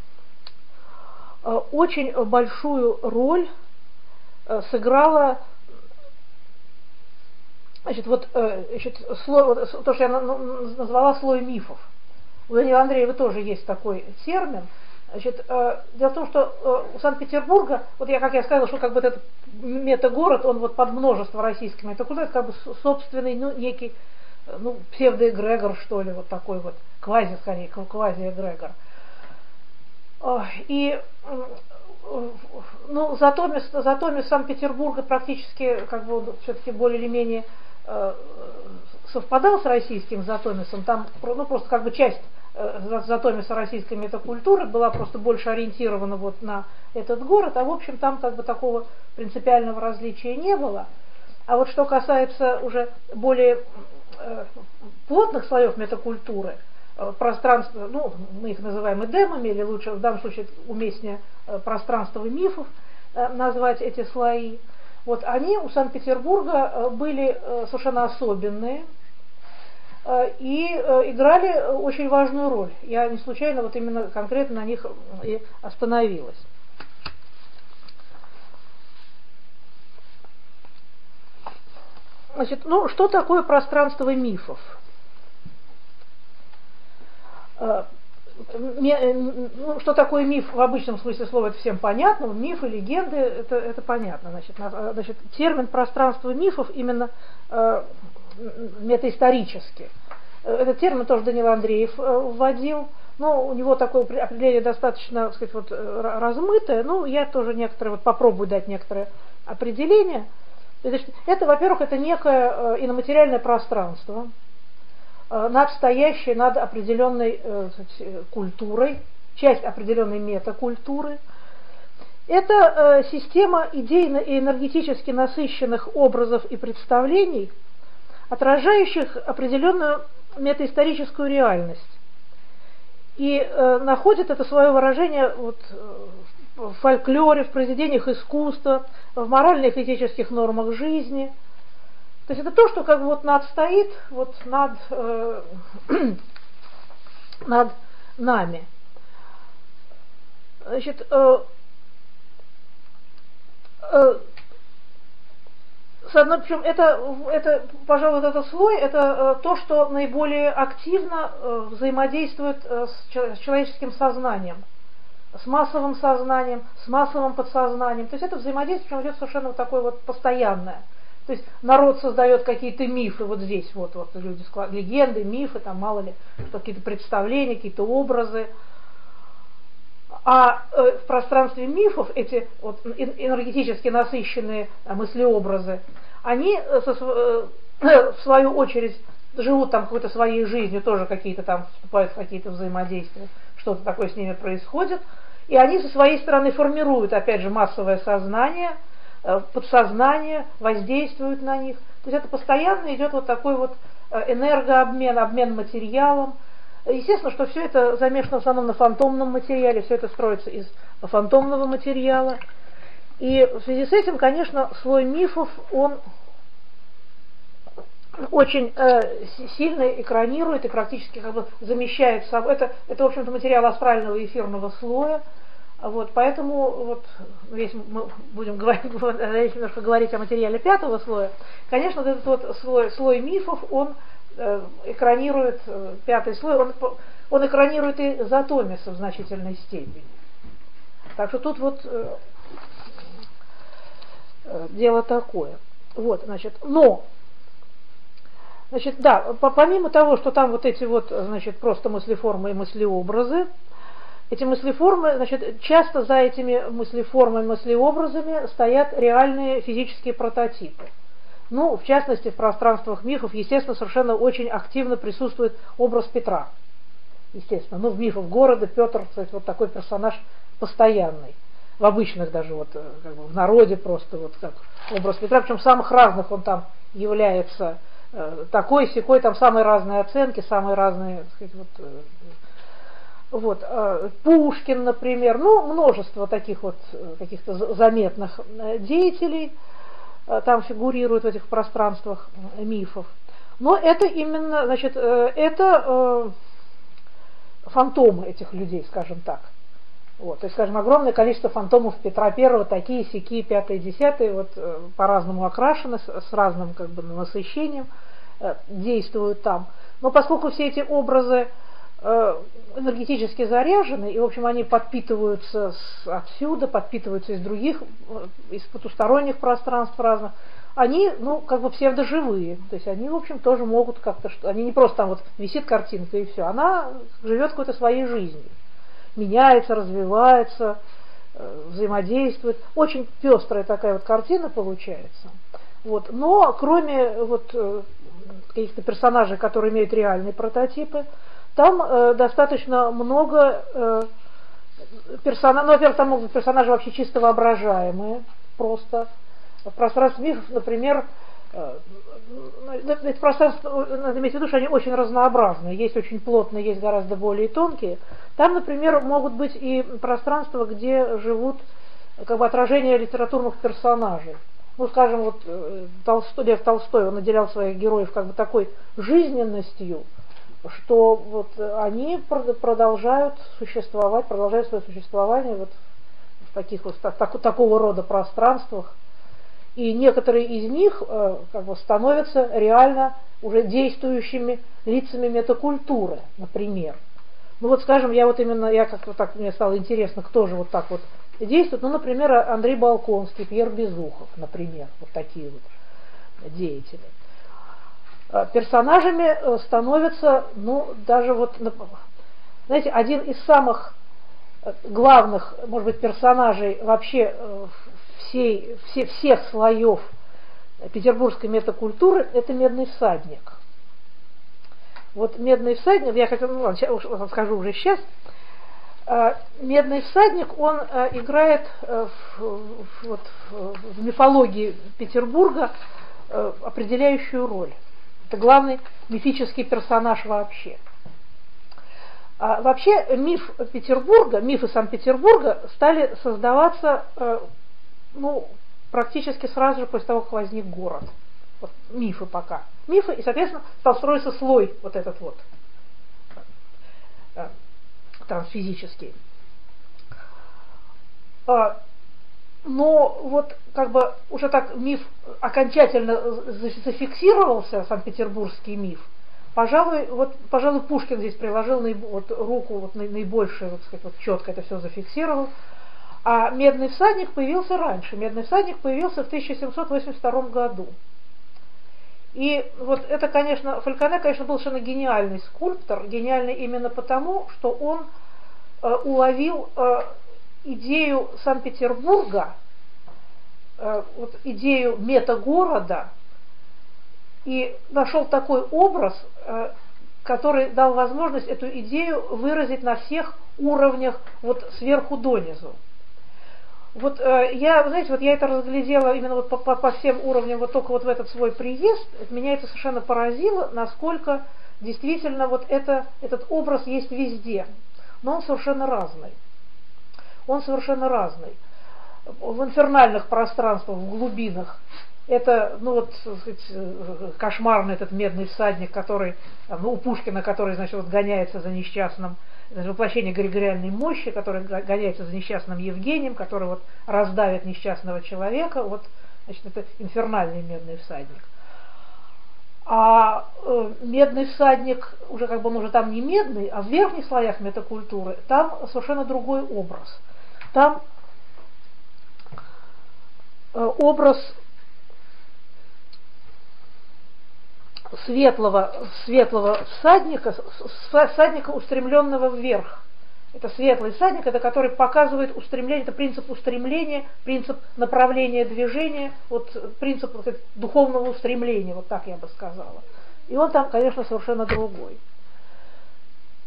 очень большую роль сыграла, значит, вот, значит, слой, то, что я назвала слой мифов. У Данила Андреева тоже есть такой термин. Значит, дело в том, что у Санкт-Петербурга, вот я, как я сказала, что как бы этот метагород, он вот под множество российских метакультур, как бы собственный, ну, некий, ну, псевдоэгрегор, что ли, вот такой вот, квази, скорее, квази-эгрегор. И, ну, Затомис, Затомис Санкт-Петербурга практически, как бы, все-таки более или менее совпадал с российским Затомисом, там, ну, просто как бы часть Затомиса российской метакультуры была просто больше ориентирована вот на этот город, а в общем там как бы такого принципиального различия не было. А вот что касается уже более э, плотных слоев метакультуры, э, пространства, ну, мы их называем эдемами, или лучше в данном случае уместнее э, пространства мифов э, назвать эти слои, вот они у Санкт-Петербурга э, были э, совершенно особенные, и играли очень важную роль. Я не случайно вот именно конкретно на них и остановилась. Значит, ну, что такое пространство мифов? Ну, что такое миф в обычном смысле слова, это всем понятно. Мифы, легенды, это, это понятно. Значит, значит, термин пространство мифов именно метаисторически. Этот термин тоже Данил Андреев вводил, но у него такое определение достаточно, так сказать, вот, размытое, ну, я тоже некоторые, вот попробую дать некоторое определение. Значит, это, во-первых, это некое иноматериальное пространство, надстоящее над определенной, сказать, культурой, часть определенной метакультуры. Это система идейно и энергетически насыщенных образов и представлений, отражающих определенную метаисторическую реальность. И э, находит это свое выражение вот, в фольклоре, в произведениях искусства, в моральных и этических нормах жизни. То есть это то, что как бы вот надстоит вот над, э, над нами. Значит, э, э, причем это, это, пожалуй, вот этот слой, это то, что наиболее активно взаимодействует с человеческим сознанием, с массовым сознанием, с массовым подсознанием. То есть это взаимодействие идет совершенно вот такое вот постоянное. То есть народ создает какие-то мифы, вот здесь вот, вот люди складывают легенды, мифы, там мало ли, что какие-то представления, какие-то образы. А э, в пространстве мифов эти вот, энергетически насыщенные э, мыслеобразы, они э, со, э, в свою очередь живут там какой-то своей жизнью, тоже какие-то там вступают в какие-то взаимодействия, что-то такое с ними происходит, и они со своей стороны формируют, опять же, массовое сознание, э, подсознание, воздействуют на них. То есть это постоянно идет вот такой вот энергообмен, обмен материалом. Естественно, что все это замешано в основном на фантомном материале, все это строится из фантомного материала. И в связи с этим, конечно, слой мифов, он очень э, сильно экранирует и практически как бы замещает собой. Это, это, в общем-то, материал астрального и эфирного слоя. Вот, поэтому, вот, если мы будем говорить, немножко говорить о материале пятого слоя, конечно, вот этот вот слой, слой мифов, он экранирует пятый слой, он, он экранирует и Затомиса в значительной степени. Так что тут вот э, э, дело такое. Вот, значит, но, значит, да, по, помимо того, что там вот эти вот, значит, просто мыслеформы и мыслеобразы, эти мыслеформы, значит, часто за этими мыслеформами и мыслеобразами стоят реальные физические прототипы. Ну, в частности, в пространствах мифов, естественно, совершенно очень активно присутствует образ Петра. Естественно, ну, в мифах города Петр, кстати, вот такой персонаж постоянный. в обычных даже вот, как бы в народе просто вот как образ Петра, причем самых разных он там является такой, сякой, там самые разные оценки, самые разные, так сказать, вот, вот, Пушкин, например, ну, множество таких вот каких-то заметных деятелей там фигурируют в этих пространствах мифов. Но это именно, значит, это фантомы этих людей, скажем так. Вот, то есть, скажем, огромное количество фантомов Петра Первого, такие, сякие, пятые, десятые, вот, по-разному окрашены, с, с разным как бы насыщением, э, действуют там. Но поскольку все эти образы э, энергетически заряжены, и, в общем, они подпитываются с, отсюда, подпитываются из других, из потусторонних пространств разных, они, ну, как бы псевдоживые, то есть они, в общем, тоже могут как-то, они не просто там вот висит картинка и все, она живет какой-то своей жизнью. Меняется, развивается, взаимодействует. Очень пестрая такая вот картина получается. Вот. Но кроме вот каких-то персонажей, которые имеют реальные прототипы, там э, достаточно много э, персонажей. Ну, во-первых, там могут быть персонажи вообще чисто воображаемые, просто. В пространстве мифов, например, это пространство, надо иметь в виду, что они очень разнообразные. Есть очень плотные, есть гораздо более тонкие. Там, например, могут быть и пространства, где живут как бы отражения литературных персонажей. Ну, скажем, вот Толстой, Лев Толстой, он наделял своих героев как бы такой жизненностью, что вот они продолжают существовать, продолжают свое существование вот в таких вот так, такого рода пространствах. И некоторые из них э, как бы становятся реально уже действующими лицами метакультуры, например. Ну вот, скажем, я вот именно, я как-то так, мне стало интересно, кто же вот так вот действует. Ну, например, Андрей Болконский, Пьер Безухов, например, вот такие вот деятели. Персонажами становятся, ну, даже вот, знаете, один из самых главных, может быть, персонажей вообще всей, все, всех слоев петербургской метакультуры — это Медный всадник. Вот Медный всадник, я хотела, ну ладно, скажу уже сейчас. Медный всадник, он играет в, вот, в мифологии Петербурга определяющую роль. Это главный мифический персонаж вообще. А вообще миф Петербурга, мифы Санкт-Петербурга стали создаваться ну, практически сразу же после того, как возник город. Вот, мифы пока. Мифы, и, соответственно, стал строиться слой вот этот вот трансфизический. Но вот как бы уже так миф окончательно зафиксировался, санкт-петербургский миф. Пожалуй, вот, пожалуй, Пушкин здесь приложил наиб, вот, руку вот, наибольшую, вот, сказать, вот, четко это все зафиксировал. А Медный всадник появился раньше. Медный всадник появился в тысяча семьсот восемьдесят втором году. И вот это, конечно, Фальконе, конечно, был совершенно гениальный скульптор, гениальный именно потому, что он э, уловил э, идею Санкт-Петербурга, э, вот идею метагорода, и нашел такой образ, э, который дал возможность эту идею выразить на всех уровнях, вот сверху донизу. Вот э, я, знаете, вот я это разглядела именно вот по, по, по всем уровням, вот только вот в этот свой приезд, меня это совершенно поразило, насколько действительно вот это, этот образ есть везде, но он совершенно разный. Он совершенно разный. В инфернальных пространствах, в глубинах, это, ну вот, так сказать, кошмарный этот Медный всадник, который, ну, у Пушкина, который, значит, вот гоняется за несчастным, воплощение эгрегориальной мощи, который гоняется за несчастным Евгением, который вот раздавит несчастного человека, вот, значит, это инфернальный Медный всадник. А э, Медный всадник, уже как бы он уже там не медный, а в верхних слоях метакультуры, там совершенно другой образ. Там э, образ светлого, светлого всадника, всадника, устремленного вверх. Это светлый всадник, это который показывает устремление, это принцип устремления, принцип направления движения, вот принцип вот этого духовного устремления, вот так я бы сказала. И он там, конечно, совершенно другой.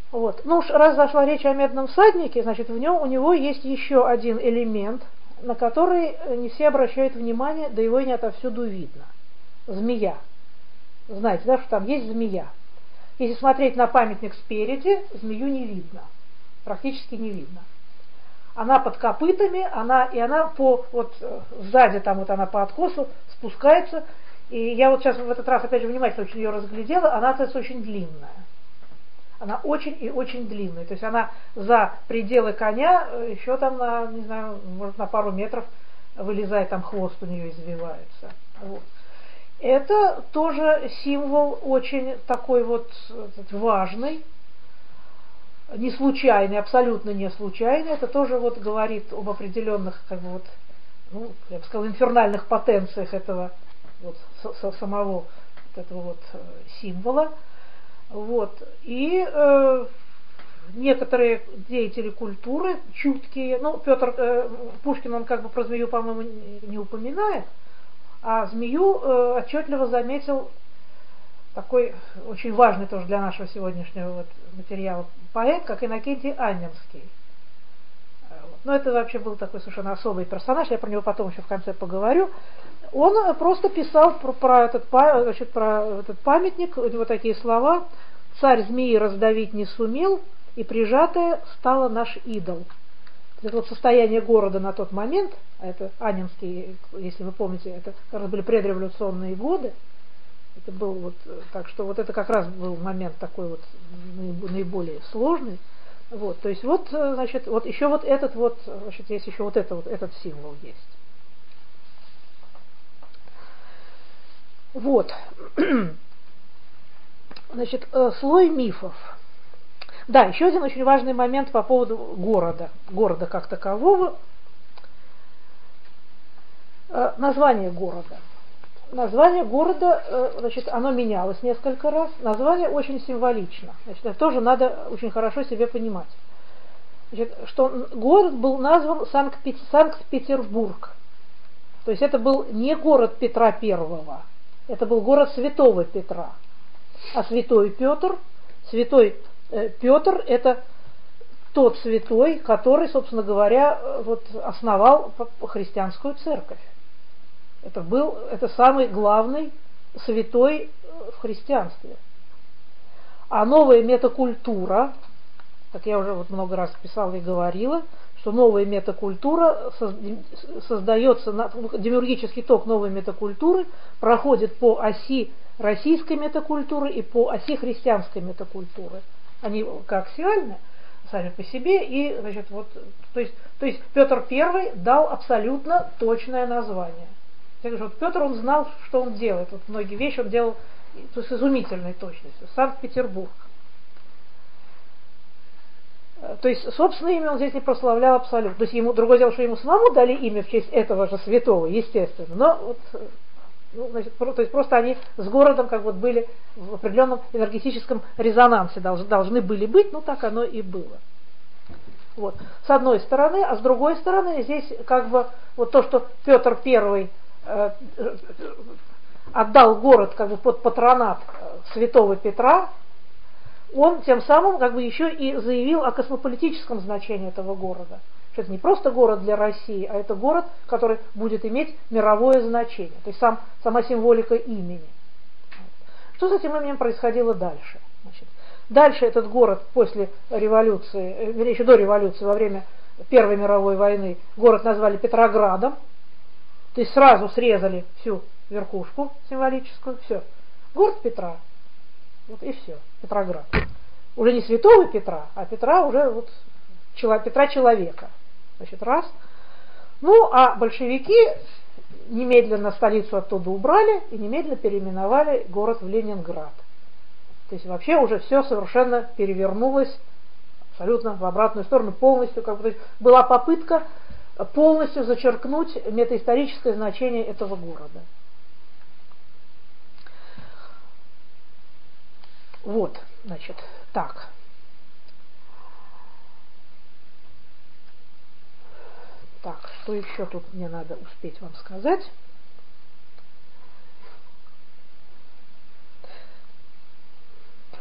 Вот. Ну уж раз зашла речь о медном всаднике, значит, в нем у него есть еще один элемент, на который не все обращают внимание, да его и не отовсюду видно. Змея. Знаете, да, что там есть змея. Если смотреть на памятник спереди, змею не видно. Практически не видно. Она под копытами, она, и она по, вот сзади, там вот она по откосу спускается. И я вот сейчас в этот раз, опять же, внимательно очень ее разглядела, она, оказывается, очень длинная. Она очень и очень длинная. То есть она за пределы коня еще там на, не знаю, может на пару метров вылезает, там хвост у нее извивается. Вот. Это тоже символ очень такой вот важный, не случайный, абсолютно не случайный. Это тоже вот говорит об определенных, как бы вот, ну, я бы сказала, инфернальных потенциях этого вот, с, самого вот этого вот символа. Вот. И э, некоторые деятели культуры, чуткие, ну, Петр э, Пушкин, он как бы про змею, по-моему, не упоминает, а змею э, отчетливо заметил такой очень важный тоже для нашего сегодняшнего вот материала поэт, как Иннокентий Анненский. Но это вообще был такой совершенно особый персонаж, я про него потом еще в конце поговорю. Он просто писал про, про, этот, значит, про этот памятник, у него такие слова: «Царь змеи раздавить не сумел, и прижатая стала наш идол». Это вот состояние города на тот момент, а это Анненский, если вы помните, это как раз были предреволюционные годы, это был вот, так что вот это как раз был момент такой вот наиболее сложный. Вот, то есть вот, значит, вот еще вот этот вот, значит, есть еще вот это вот, этот символ есть. Вот. Значит, слой мифов. Да, еще один очень важный момент по поводу города, города как такового. Название города. Название города, значит, оно менялось несколько раз. Название очень символично. Значит, это тоже надо очень хорошо себе понимать. Значит, что город был назван Санкт-Петербург. То есть это был не город Петра Первого, это был город Святого Петра. А Святой Петр, Святой э, Петр это тот святой, который, собственно говоря, вот, основал христианскую церковь. Это был, это самый главный святой в христианстве. А новая метакультура, как я уже вот много раз писала и говорила, что новая метакультура создается, демиургический ток новой метакультуры проходит по оси российской метакультуры и по оси христианской метакультуры. Они коаксиальны сами по себе, и, значит, вот, то есть, то есть Петр Первый дал абсолютно точное название. Я говорю, вот Петр, он знал, что он делает. Вот многие вещи он делал с изумительной точностью. Санкт-Петербург. То есть собственное имя он здесь не прославлял абсолютно. То есть ему, другое дело, что ему самому дали имя в честь этого же святого, естественно. Но вот, ну, значит, то есть просто они с городом как вот были в определенном энергетическом резонансе, должны, должны были быть, ну так оно и было. Вот. С одной стороны, а с другой стороны здесь как бы вот то, что Петр Первый э, отдал город как бы под патронат святого Петра, он тем самым как бы еще и заявил о космополитическом значении этого города. Что это не просто город для России, а это город, который будет иметь мировое значение. То есть сам, сама символика имени. Что с этим именем происходило дальше? Значит, дальше этот город после революции, вернее, еще до революции, во время Первой мировой войны, город назвали Петроградом. То есть сразу срезали всю верхушку символическую. Все. Город Петра. Вот и все. Петроград. Уже не святого Петра, а Петра уже вот Петра человека. Значит, раз. Ну, а большевики немедленно столицу оттуда убрали и немедленно переименовали город в Ленинград. То есть вообще уже все совершенно перевернулось абсолютно в обратную сторону, полностью. Как бы, то есть была попытка полностью зачеркнуть метаисторическое значение этого города. Вот, значит, так. Так, что еще тут мне надо успеть вам сказать?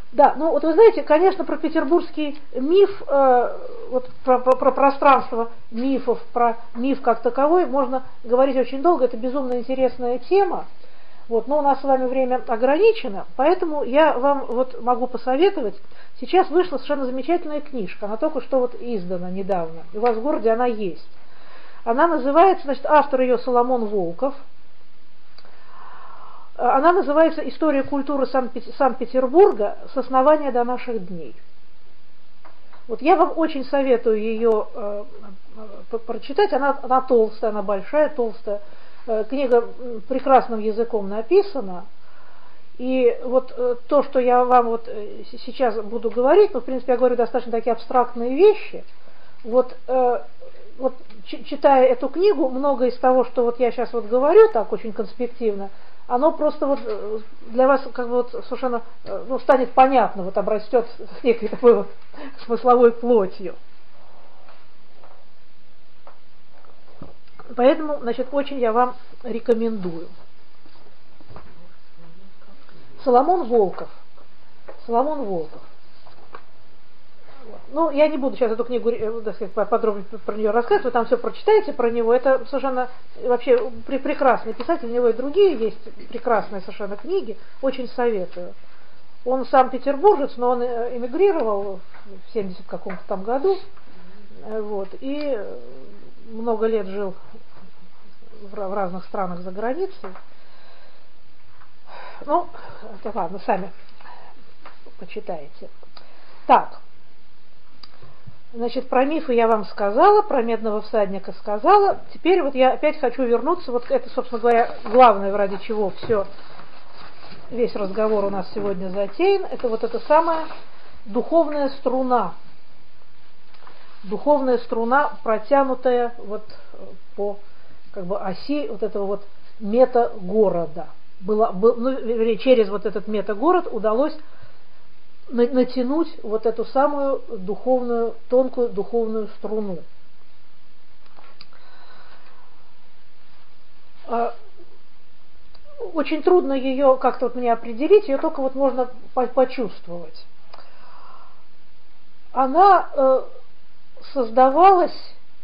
Да, ну вот вы знаете, конечно, про петербургский миф, э, вот про, про, про пространство мифов, про миф как таковой можно говорить очень долго, это безумно интересная тема. Вот, но у нас с вами время ограничено, поэтому я вам вот могу посоветовать. Сейчас вышла совершенно замечательная книжка, она только что вот издана недавно, и у вас в городе она есть. Она называется, значит, автор ее Соломон Волков. Она называется «История культуры Санкт-Петербурга с основания до наших дней». Вот я вам очень советую ее э, прочитать. Она, она толстая, она большая, толстая. Э, книга прекрасным языком написана. И вот э, то, что я вам вот сейчас буду говорить, ну, в принципе, я говорю достаточно такие абстрактные вещи. Вот, э, вот читая эту книгу, многое из того, что вот я сейчас вот говорю, так очень конспективно, оно просто вот для вас как бы вот совершенно, ну, станет понятно, вот обрастет некой такой вот смысловой плотью. Поэтому, значит, очень я вам рекомендую. Соломон Волков. Соломон Волков. Ну, я не буду сейчас эту книгу, так сказать, подробно про нее рассказывать, вы там все прочитаете про него. Это совершенно вообще прекрасный писатель, у него и другие есть прекрасные совершенно книги, очень советую. Он сам петербуржец, но он эмигрировал в семидесятом каком-то там году, вот, и много лет жил в разных странах за границей. Ну, это ладно, сами почитаете. Так. Значит, про мифы я вам сказала, про медного всадника сказала. Теперь вот я опять хочу вернуться, вот это, собственно говоря, главное, ради чего все, весь разговор у нас сегодня затеян, это вот эта самая духовная струна. Духовная струна, протянутая вот по как бы оси вот этого вот метагорода. Было, был, ну, через вот этот метагород удалось натянуть вот эту самую духовную, тонкую духовную струну. Очень трудно ее как-то вот мне определить, ее только вот можно почувствовать. Она э, создавалась,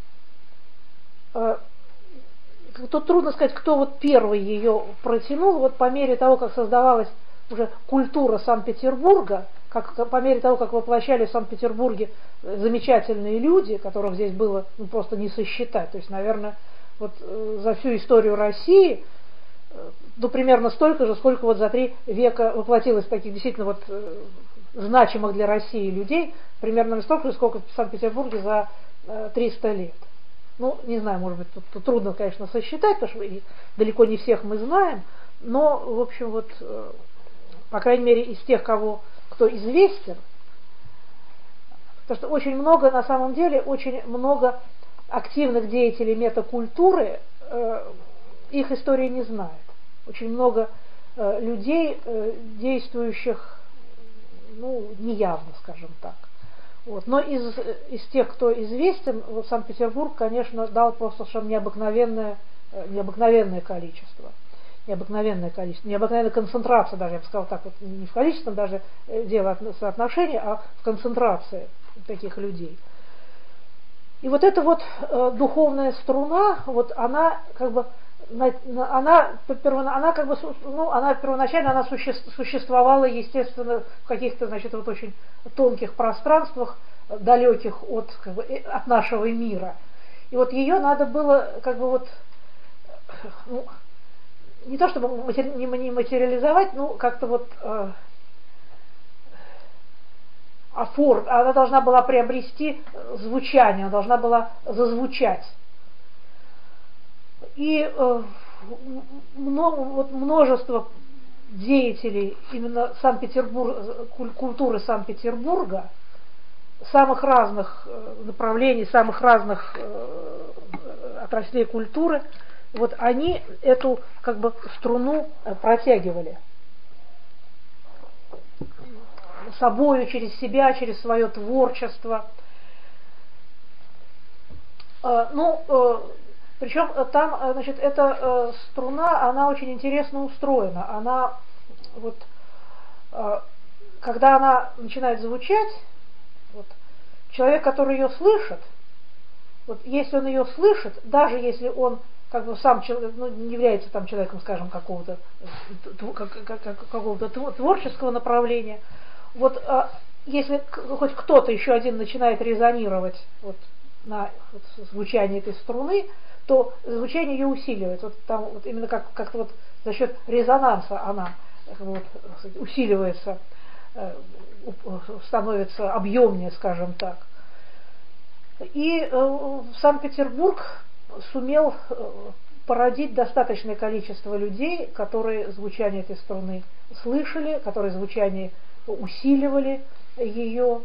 э, тут трудно сказать, кто вот первый ее протянул, вот по мере того, как создавалась уже культура Санкт-Петербурга, как, по мере того, как воплощали в Санкт-Петербурге замечательные люди, которых здесь было ну, просто не сосчитать. То есть, наверное, вот э, за всю историю России, э, ну, примерно столько же, сколько вот за три века воплотилось таких действительно вот э, значимых для России людей, примерно столько же, сколько в Санкт-Петербурге за э, триста лет. Ну, не знаю, может быть, тут, тут трудно, конечно, сосчитать, потому что далеко не всех мы знаем, но, в общем, вот, э, по крайней мере, из тех, кого кто известен, потому что очень много, на самом деле, очень много активных деятелей метакультуры, э, их история не знает. Очень много э, людей, э, действующих, ну, неявно, скажем так. Вот. Но из, из тех, кто известен, вот Санкт-Петербург, конечно, дал просто совершенно необыкновенное, э, необыкновенное количество. Необыкновенное количество, необыкновенная концентрация даже, я бы сказала так, вот не в количественном даже дело соотношения, а в концентрации таких людей. И вот эта вот э, духовная струна, вот она как бы, на, на, она, она как бы, ну, она первоначально она суще, существовала, естественно, в каких-то, значит, вот очень тонких пространствах, далеких от, как бы, от нашего мира. И вот ее надо было, как бы вот, ну, не то чтобы не материализовать, ну как-то вот э, оформ, она должна была приобрести звучание, она должна была зазвучать. И э, много, вот множество деятелей именно Санкт-Петербург, культуры Санкт-Петербурга, самых разных направлений, самых разных э, отраслей культуры, вот они эту как бы струну протягивали собою, через себя, через свое творчество. Ну, причем там, значит, эта струна, она очень интересно устроена. Она вот когда она начинает звучать, вот, человек, который ее слышит, вот, если он ее слышит, даже если он как бы сам ну, не является там человеком, скажем, какого-то, какого-то творческого направления, вот если хоть кто-то еще один начинает резонировать вот, на вот, звучание этой струны, то звучание ее усиливается. Вот там вот именно как, как-то вот за счет резонанса она вот, усиливается, становится объемнее, скажем так. И э, Санкт-Петербург сумел породить достаточное количество людей, которые звучание этой струны слышали, которые звучание усиливали ее.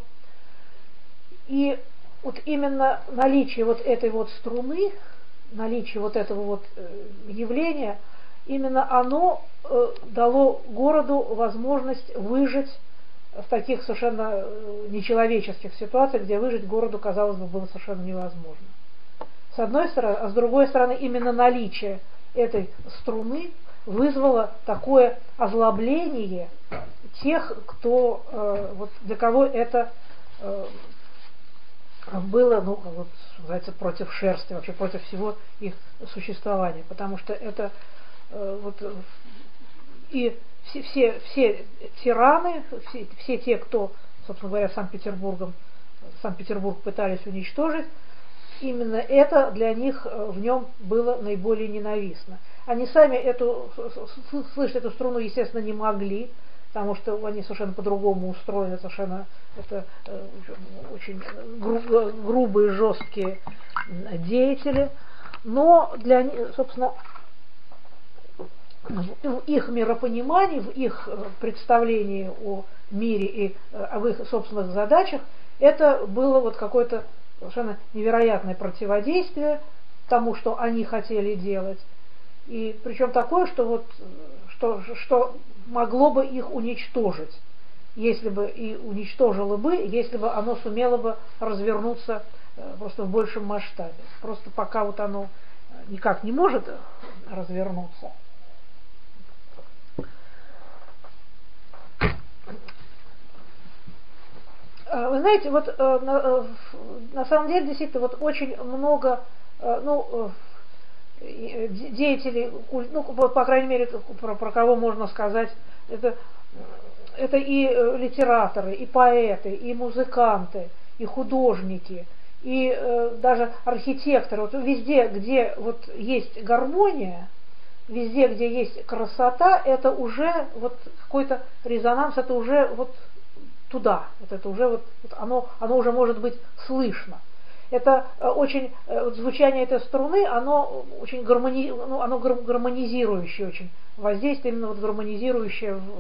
И вот именно наличие вот этой вот струны, наличие вот этого вот явления, именно оно дало городу возможность выжить в таких совершенно нечеловеческих ситуациях, где выжить городу, казалось бы, было совершенно невозможно. С одной стороны, а с другой стороны, именно наличие этой струны вызвало такое озлобление тех, кто, э, вот, для кого это э, было, ну, вот, называется, против шерсти, вообще против всего их существования, потому что это э, вот, и все, все, все тираны, все, все те, кто, собственно говоря, Санкт-Петербургом, Санкт-Петербург пытались уничтожить, именно это для них в нем было наиболее ненавистно. Они сами эту, слышать эту струну, естественно, не могли, потому что они совершенно по-другому устроены, совершенно это очень гру, грубые, жесткие деятели. Но для них, собственно, в их миропонимании, в их представлении о мире и об их собственных задачах, это было вот какое-то совершенно невероятное противодействие тому, что они хотели делать. И причем такое, что, вот, что, что могло бы их уничтожить, если бы и уничтожило бы, если бы оно сумело бы развернуться просто в большем масштабе. Просто пока вот оно никак не может развернуться. Вы знаете, вот на, на самом деле действительно вот очень много ну, деятелей, ну, по крайней мере, про, про кого можно сказать, это, это и литераторы, и поэты, и музыканты, и художники, и э, даже архитекторы. Вот везде, где вот есть гармония, везде, где есть красота, это уже вот какой-то резонанс, это уже вот туда, вот это уже вот, вот оно, оно уже может быть слышно. Это очень, вот звучание этой струны, оно очень гармони, ну, оно гармонизирующее очень воздействие, именно вот гармонизирующее в,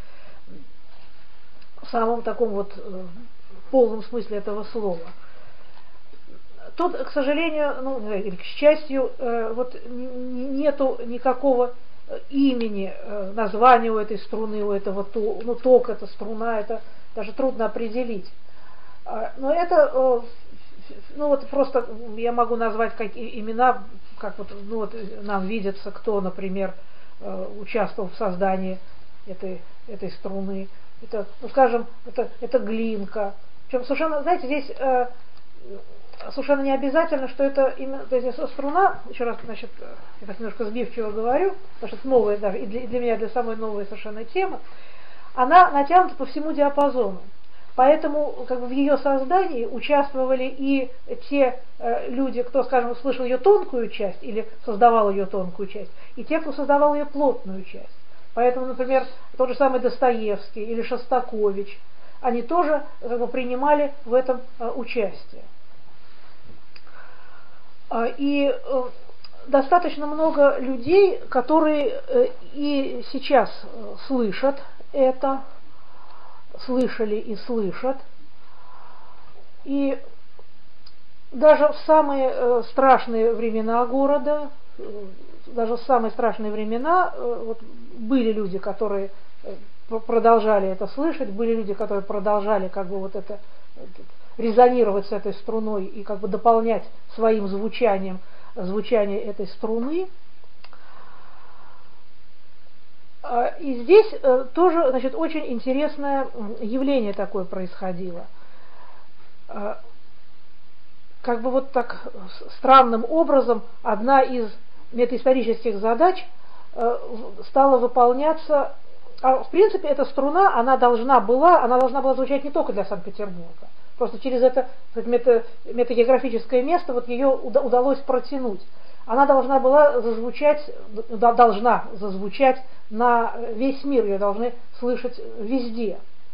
в самом таком вот полном смысле этого слова. Тут, к сожалению, ну, или к счастью, вот нету никакого имени, названия у этой струны, у этого, ну, ток, эта струна, это даже трудно определить. Но это, ну вот просто я могу назвать какие имена, как вот, ну вот нам видится, кто, например, участвовал в создании этой, этой струны. Это, ну скажем, это, это Глинка. Причем совершенно, знаете, здесь э, совершенно не обязательно, что это именно, то есть струна, еще раз, значит, я так немножко сбивчиво говорю, потому что это новая даже, и для, и для меня, для самой новая совершенно тема, она натянута по всему диапазону. Поэтому как бы, в ее создании участвовали и те э, люди, кто, скажем, слышал ее тонкую часть или создавал ее тонкую часть, и те, кто создавал ее плотную часть. Поэтому, например, тот же самый Достоевский или Шостакович, они тоже как бы, принимали в этом э, участие. И э, достаточно много людей, которые э, и сейчас э, слышат это, слышали и слышат. И даже в самые э, страшные времена города, э, даже в самые страшные времена э, вот, были люди, которые э, продолжали это слышать, были люди, которые продолжали как бы вот это э, резонировать с этой струной и как бы дополнять своим звучанием звучание этой струны. И здесь тоже, значит, очень интересное явление такое происходило. Как бы вот так странным образом одна из метаисторических задач стала выполняться. А в принципе эта струна, она должна была, она должна была звучать не только для Санкт-Петербурга. Просто через это мета, метагеографическое место вот ее удалось протянуть. Она должна была зазвучать, должна зазвучать на весь мир, ее должны слышать везде.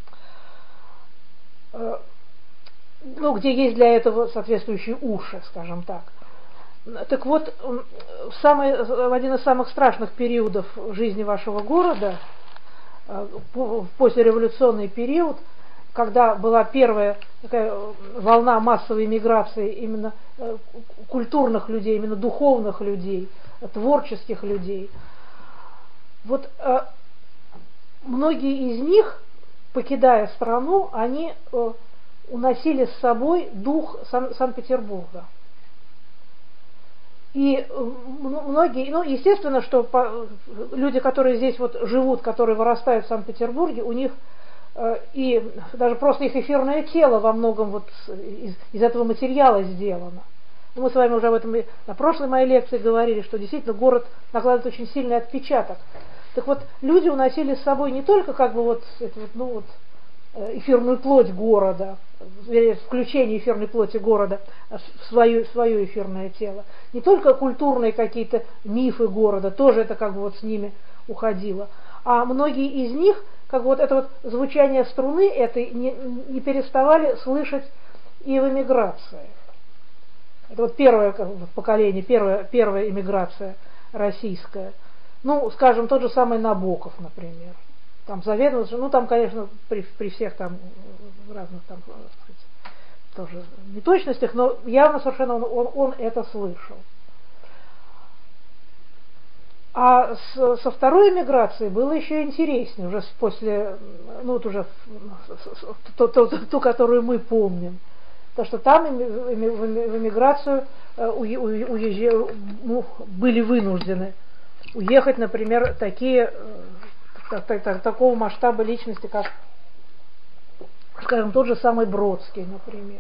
Ну, где есть для этого соответствующие уши, скажем так. Так вот, в, самый, в один из самых страшных периодов жизни вашего города, в послереволюционный период, когда была первая такая волна массовой миграции именно культурных людей, именно духовных людей, творческих людей, вот многие из них, покидая страну, они уносили с собой дух Сан- Санкт-Петербурга. И многие, ну, естественно, что по, люди, которые здесь вот живут, которые вырастают в Санкт-Петербурге, у них э, и даже просто их эфирное тело во многом вот из, из этого материала сделано. Мы с вами уже об этом и на прошлой моей лекции говорили, что действительно город накладывает очень сильный отпечаток. Так вот, люди уносили с собой не только как бы вот, это вот, ну, вот эфирную плоть города, включение эфирной плоти города в свое, свое эфирное тело. Не только культурные какие-то мифы города, тоже это как бы вот с ними уходило. А многие из них, как бы вот это вот звучание струны этой не, не переставали слышать и в эмиграции. Это вот первое как бы, поколение, первая, первая эмиграция российская. Ну, скажем, тот же самый Набоков, например. Там заведомо, ну там, конечно, при, при всех там разных там, так сказать, тоже неточностях, но явно совершенно он, он, он это слышал. А с, со второй эмиграцией было еще интереснее, уже после, ну вот уже ту, ту, ту, ту которую мы помним. Потому что там в эмиграцию уезжали, ну, были вынуждены уехать, например, такие... Так, так, так, такого масштаба личности, как, скажем, тот же самый Бродский, например.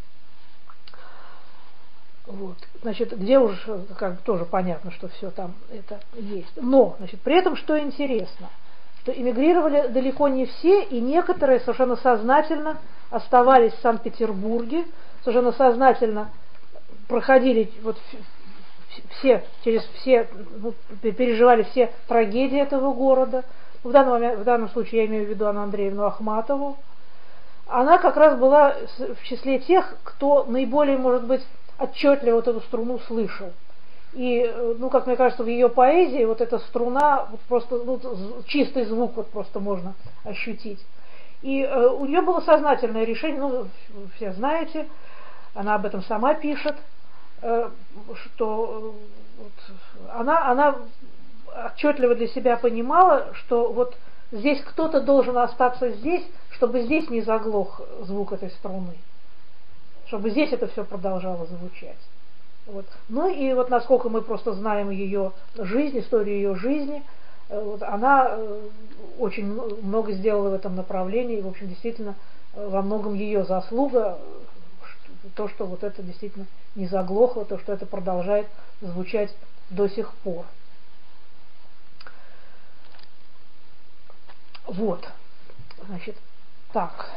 Вот. Значит, где уж как бы, тоже понятно, что все там это есть. Но, значит, при этом, что интересно, что эмигрировали далеко не все, и некоторые совершенно сознательно оставались в Санкт-Петербурге, совершенно сознательно проходили вот все, через все, ну, переживали все трагедии этого города. В данном, момент, в данном случае я имею в виду Анну Андреевну Ахматову. Она как раз была в числе тех, кто наиболее, может быть, отчетливо вот эту струну слышал. И, ну, как мне кажется, в ее поэзии вот эта струна, вот просто ну, чистый звук вот просто можно ощутить. И э, у нее было сознательное решение, ну, все знаете, она об этом сама пишет, э, что э, вот, она, она отчетливо для себя понимала, что вот здесь кто-то должен остаться здесь, чтобы здесь не заглох звук этой струны, чтобы здесь это все продолжало звучать. Вот. Ну и вот насколько мы просто знаем ее жизнь, историю ее жизни, вот, она очень много сделала в этом направлении, и, в общем, действительно, во многом ее заслуга, то, что вот это действительно не заглохло, то, что это продолжает звучать до сих пор. Вот, значит, так.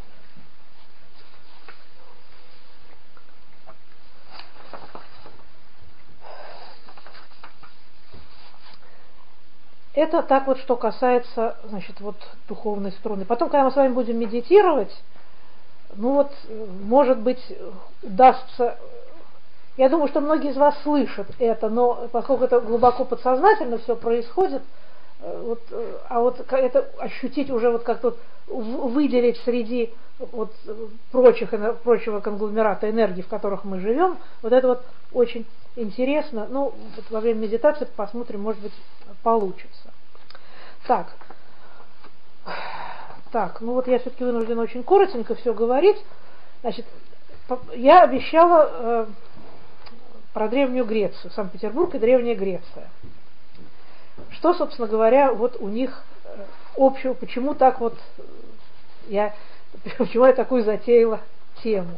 Это так вот, что касается, значит, вот духовной струны. Потом, когда мы с вами будем медитировать, ну вот, может быть, удастся... Я думаю, что многие из вас слышат это, но поскольку это глубоко подсознательно все происходит, вот, а вот это ощутить уже вот как-то вот выделить среди вот прочих, прочего конгломерата энергии, в которых мы живем, вот это вот очень интересно. Ну, вот во время медитации посмотрим, может быть, получится. Так, так, ну вот я все-таки вынуждена очень коротенько все говорить. Значит, я обещала э, про Древнюю Грецию, Санкт-Петербург и Древняя Греция. что, собственно говоря, вот у них общего, почему так вот я, почему я такую затеяла тему.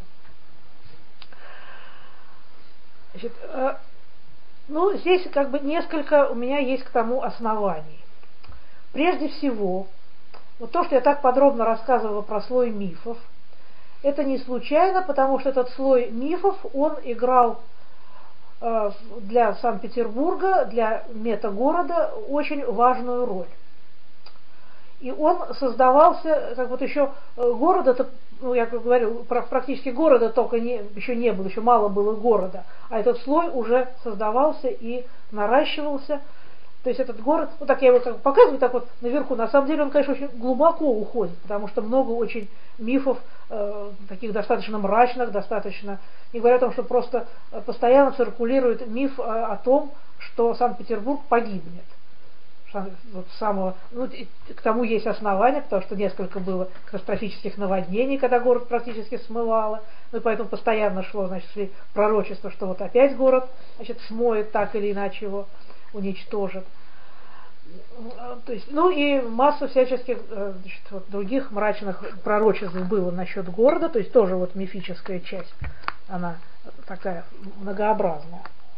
Значит, ну, здесь как бы несколько у меня есть к тому оснований. Прежде всего, вот то, что я так подробно рассказывала про слой мифов, это не случайно, потому что этот слой мифов, он играл э, для Санкт-Петербурга, для метагорода очень важную роль. И он создавался, как вот еще город, это, ну, я как говорю, практически города только не, еще не было, еще мало было города, а этот слой уже создавался и наращивался. То есть этот город, ну так я его как показываю, так вот наверху, на самом деле он, конечно, очень глубоко уходит, потому что много очень мифов, э, таких достаточно мрачных, достаточно, не говоря о том, что просто постоянно циркулирует миф о, о том, что Санкт-Петербург погибнет. Вот самого, ну, к тому есть основания, потому что несколько было катастрофических наводнений, когда город практически смывало, ну и поэтому постоянно шло, значит, шли пророчества, что вот опять город, значит, смоет так или иначе его, уничтожит. То есть, ну и масса всяческих, значит, вот, других мрачных пророчеств было насчет города, то есть тоже вот мифическая часть, она такая многообразная.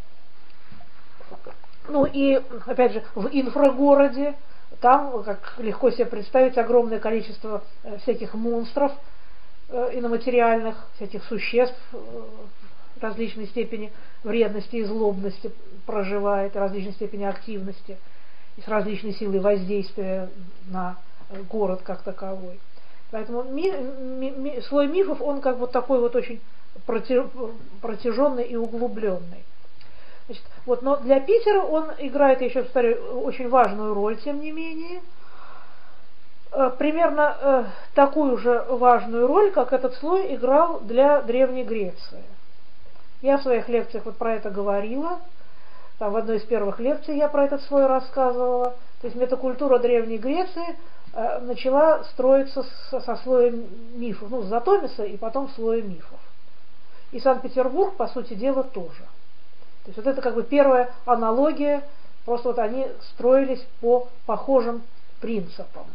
Ну и, опять же, в инфрагороде, там, как легко себе представить, огромное количество всяких монстров иноматериальных, всяких существ различной степени вредности и злобности проживает, различной степени активности и с различной силой воздействия на город как таковой. Поэтому ми, ми, ми, слой мифов, он как вот такой вот очень протяженный и углубленный. Значит, вот, но для Питера он играет, я еще повторю, очень важную роль, тем не менее. Примерно э, такую же важную роль, как этот слой играл для Древней Греции. Я в своих лекциях вот про это говорила. Там в одной из первых лекций я про этот слой рассказывала. То есть метакультура Древней Греции э, начала строиться со, со слоем мифов, ну, с Затомиса и потом слоя мифов. И Санкт-Петербург, по сути дела, тоже. То есть вот это как бы первая аналогия, просто вот они строились по похожим принципам.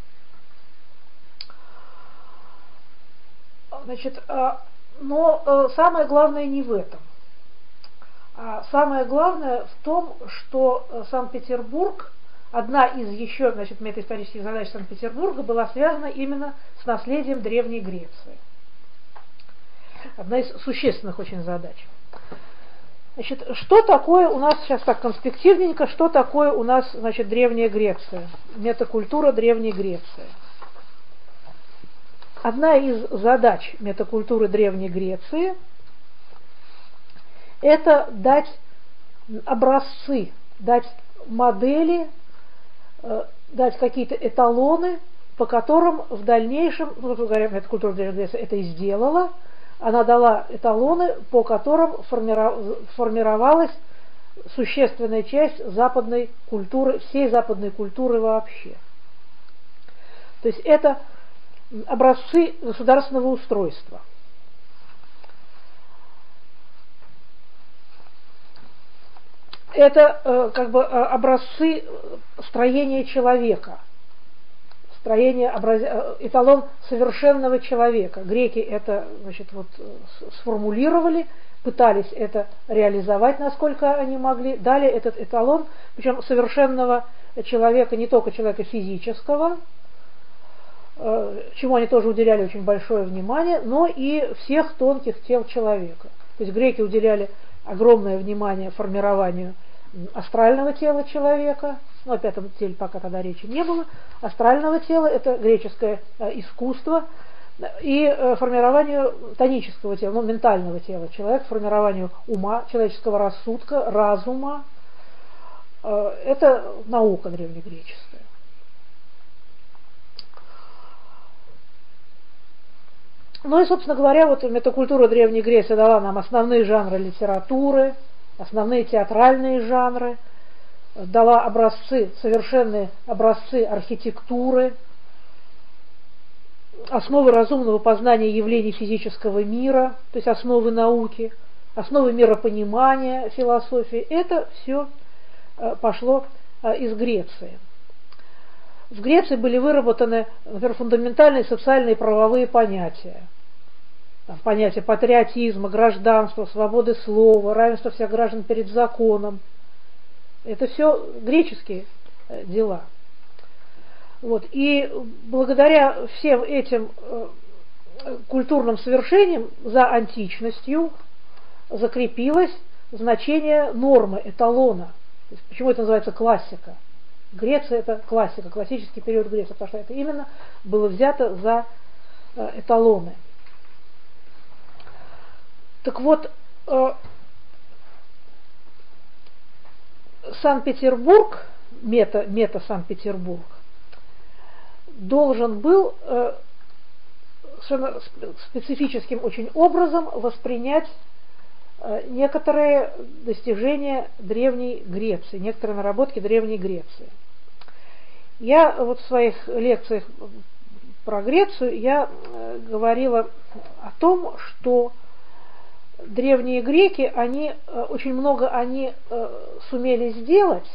Значит, но самое главное не в этом. А самое главное в том, что Санкт-Петербург, одна из еще, значит, метаисторических задач Санкт-Петербурга была связана именно с наследием Древней Греции. Одна из существенных очень задач. Значит, что такое у нас, сейчас так конспективненько, что такое у нас, значит, Древняя Греция, метакультура Древней Греции. Одна из задач метакультуры Древней Греции – это дать образцы, дать модели, дать какие-то эталоны, по которым в дальнейшем, ну, говоря, метакультура Древней Греции это и сделала, она дала эталоны, по которым формировалась существенная часть западной культуры, всей западной культуры вообще. То есть это образцы государственного устройства. Это э, как бы образцы строения человека. Строение, образ... эталон совершенного человека. Греки это, значит, вот, сформулировали, пытались это реализовать, насколько они могли, дали этот эталон, причем совершенного человека, не только человека физического, чему они тоже уделяли очень большое внимание, но и всех тонких тел человека. То есть греки уделяли огромное внимание формированию астрального тела человека, ну, о пятом теле пока тогда речи не было, астрального тела, это греческое э, искусство, и э, формированию тонического тела, ну, ментального тела человека, формированию ума, человеческого рассудка, разума, э, это наука древнегреческая. Ну и, собственно говоря, вот метакультура Древней Греции дала нам основные жанры литературы, основные театральные жанры, дала образцы, совершенные образцы архитектуры, основы разумного познания явлений физического мира, то есть основы науки, основы миропонимания, философии. Это все пошло из Греции. В Греции были выработаны, например, фундаментальные социальные и правовые понятия. Там, понятия патриотизма, гражданства, свободы слова, равенства всех граждан перед законом. Это все греческие дела. Вот. И благодаря всем этим культурным совершениям за античностью закрепилось значение нормы, эталона. То есть, почему это называется классика? Греция – это классика, классический период Греции, потому что это именно было взято за эталоны. Так вот, Санкт-Петербург, мета, мета Санкт-Петербург, должен был совершенно специфическим очень образом воспринять некоторые достижения Древней Греции, некоторые наработки Древней Греции. Я вот в своих лекциях про Грецию я говорила о том, что древние греки, они очень много они сумели сделать,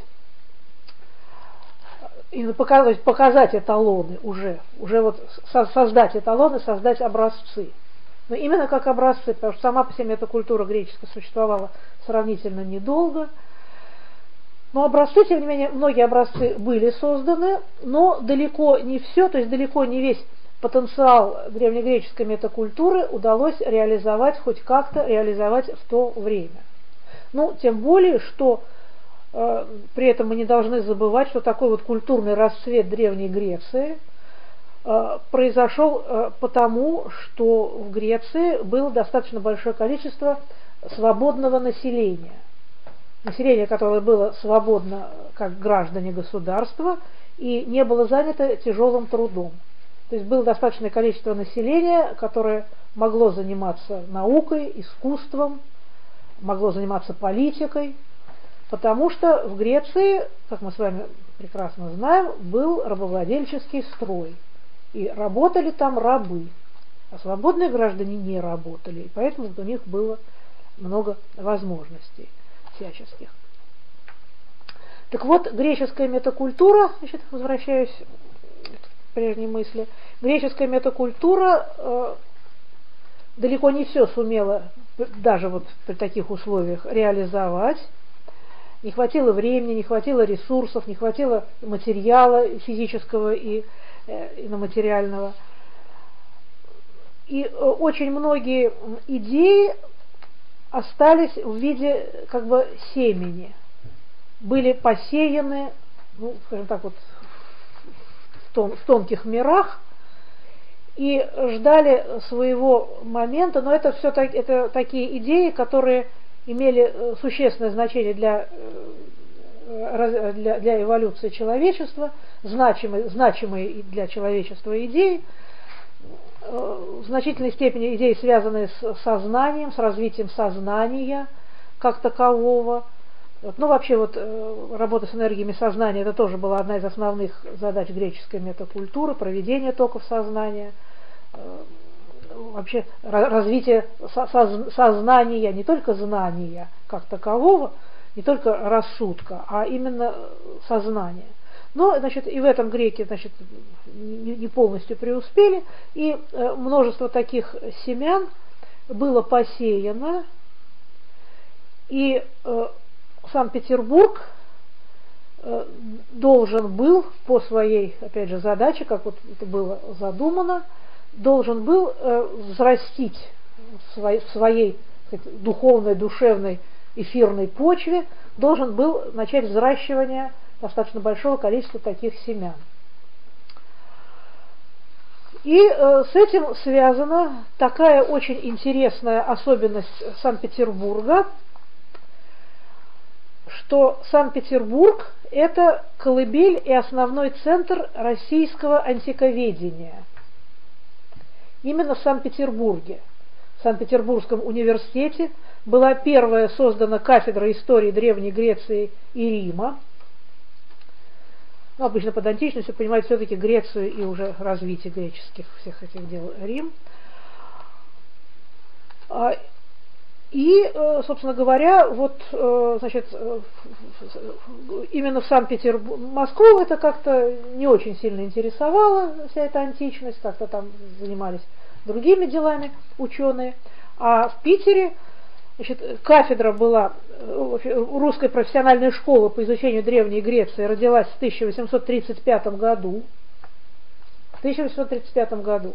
и показать, показать эталоны уже, уже вот создать эталоны, создать образцы. Но именно как образцы, потому что сама по себе эта культура греческая существовала сравнительно недолго. Но образцы, тем не менее, многие образцы были созданы, но далеко не все, то есть далеко не весь потенциал древнегреческой метакультуры удалось реализовать, хоть как-то реализовать в то время. Ну, тем более, что э, при этом мы не должны забывать, что такой вот культурный расцвет Древней Греции э, произошел э, потому, что в Греции было достаточно большое количество свободного населения. Население, которое было свободно как граждане государства и не было занято тяжелым трудом. То есть было достаточное количество населения, которое могло заниматься наукой, искусством, могло заниматься политикой, потому что в Греции, как мы с вами прекрасно знаем, был рабовладельческий строй. И работали там рабы, а свободные граждане не работали, и поэтому у них было много возможностей всяческих. Так вот, греческая метакультура, значит, возвращаюсь к прежней мысли, греческая метакультура э, далеко не все сумела даже вот при таких условиях реализовать. Не хватило времени, не хватило ресурсов, не хватило материала физического и э, материального. И э, очень многие идеи остались в виде как бы семени, были посеяны, ну, скажем так, вот в, тон, в тонких мирах и ждали своего момента, но это все так, это такие идеи, которые имели существенное значение для, для, для эволюции человечества, значимые, значимые для человечества идеи, в значительной степени идеи, связанные с сознанием, с развитием сознания как такового. Ну, вообще, вот работа с энергиями сознания, это тоже была одна из основных задач греческой метакультуры, проведение токов сознания, вообще развитие сознания, не только знания как такового, не только рассудка, а именно сознания. Но, значит, и в этом греки, значит, не полностью преуспели, и множество таких семян было посеяно, и Санкт-Петербург должен был по своей, опять же, задаче, как вот это было задумано, должен был взрастить в своей духовной, душевной, эфирной почве, должен был начать взращивание достаточно большого количества таких семян. И э, с этим связана такая очень интересная особенность Санкт-Петербурга, что Санкт-Петербург – это колыбель и основной центр российского антиковедения. Именно в Санкт-Петербурге, в Санкт-Петербургском университете была первая создана кафедра истории Древней Греции и Рима. Ну, обычно под античностью понимают все-таки Грецию и уже развитие греческих всех этих дел Рим. И, собственно говоря, вот, значит, именно в Санкт-Петербурге, Москву это как-то не очень сильно интересовало, вся эта античность, как-то там занимались другими делами ученые. А в Питере, значит, кафедра была, русская профессиональная школа по изучению Древней Греции родилась в тысяча восемьсот тридцать пятом году. В тысяча восемьсот тридцать пятом году.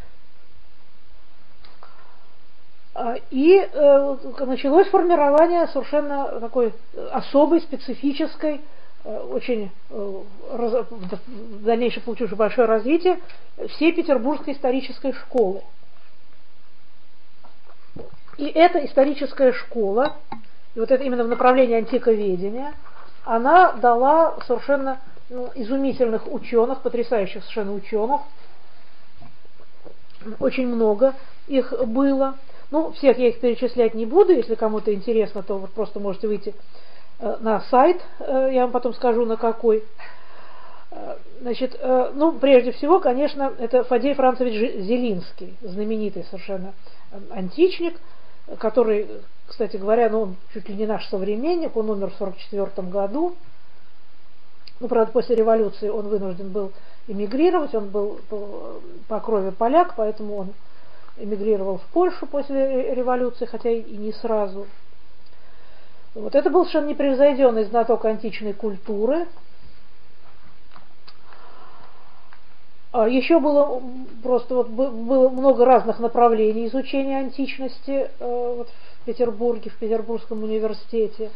И э, началось формирование совершенно такой особой, специфической, э, очень э, раз, в дальнейшем получившей большое развитие всей Петербургской исторической школы. И эта историческая школа, и вот это именно в направлении антиковедения, она дала совершенно ну, изумительных ученых, потрясающих совершенно ученых, очень много их было. Ну, всех я их перечислять не буду, если кому-то интересно, то вы просто можете выйти э, на сайт, э, я вам потом скажу на какой. Э, значит, э, ну, прежде всего, конечно, это Фадей Францевич Зелинский, знаменитый совершенно э, античник, который, кстати говоря, ну, он чуть ли не наш современник, он умер в сорок четвёртом году. Ну, правда, после революции он вынужден был эмигрировать, он был по, по крови поляк, поэтому он эмигрировал в Польшу после революции, хотя и не сразу. Вот это был совершенно непревзойденный знаток античной культуры. А еще было просто вот было много разных направлений изучения античности э, вот в Петербурге, в Петербургском университете.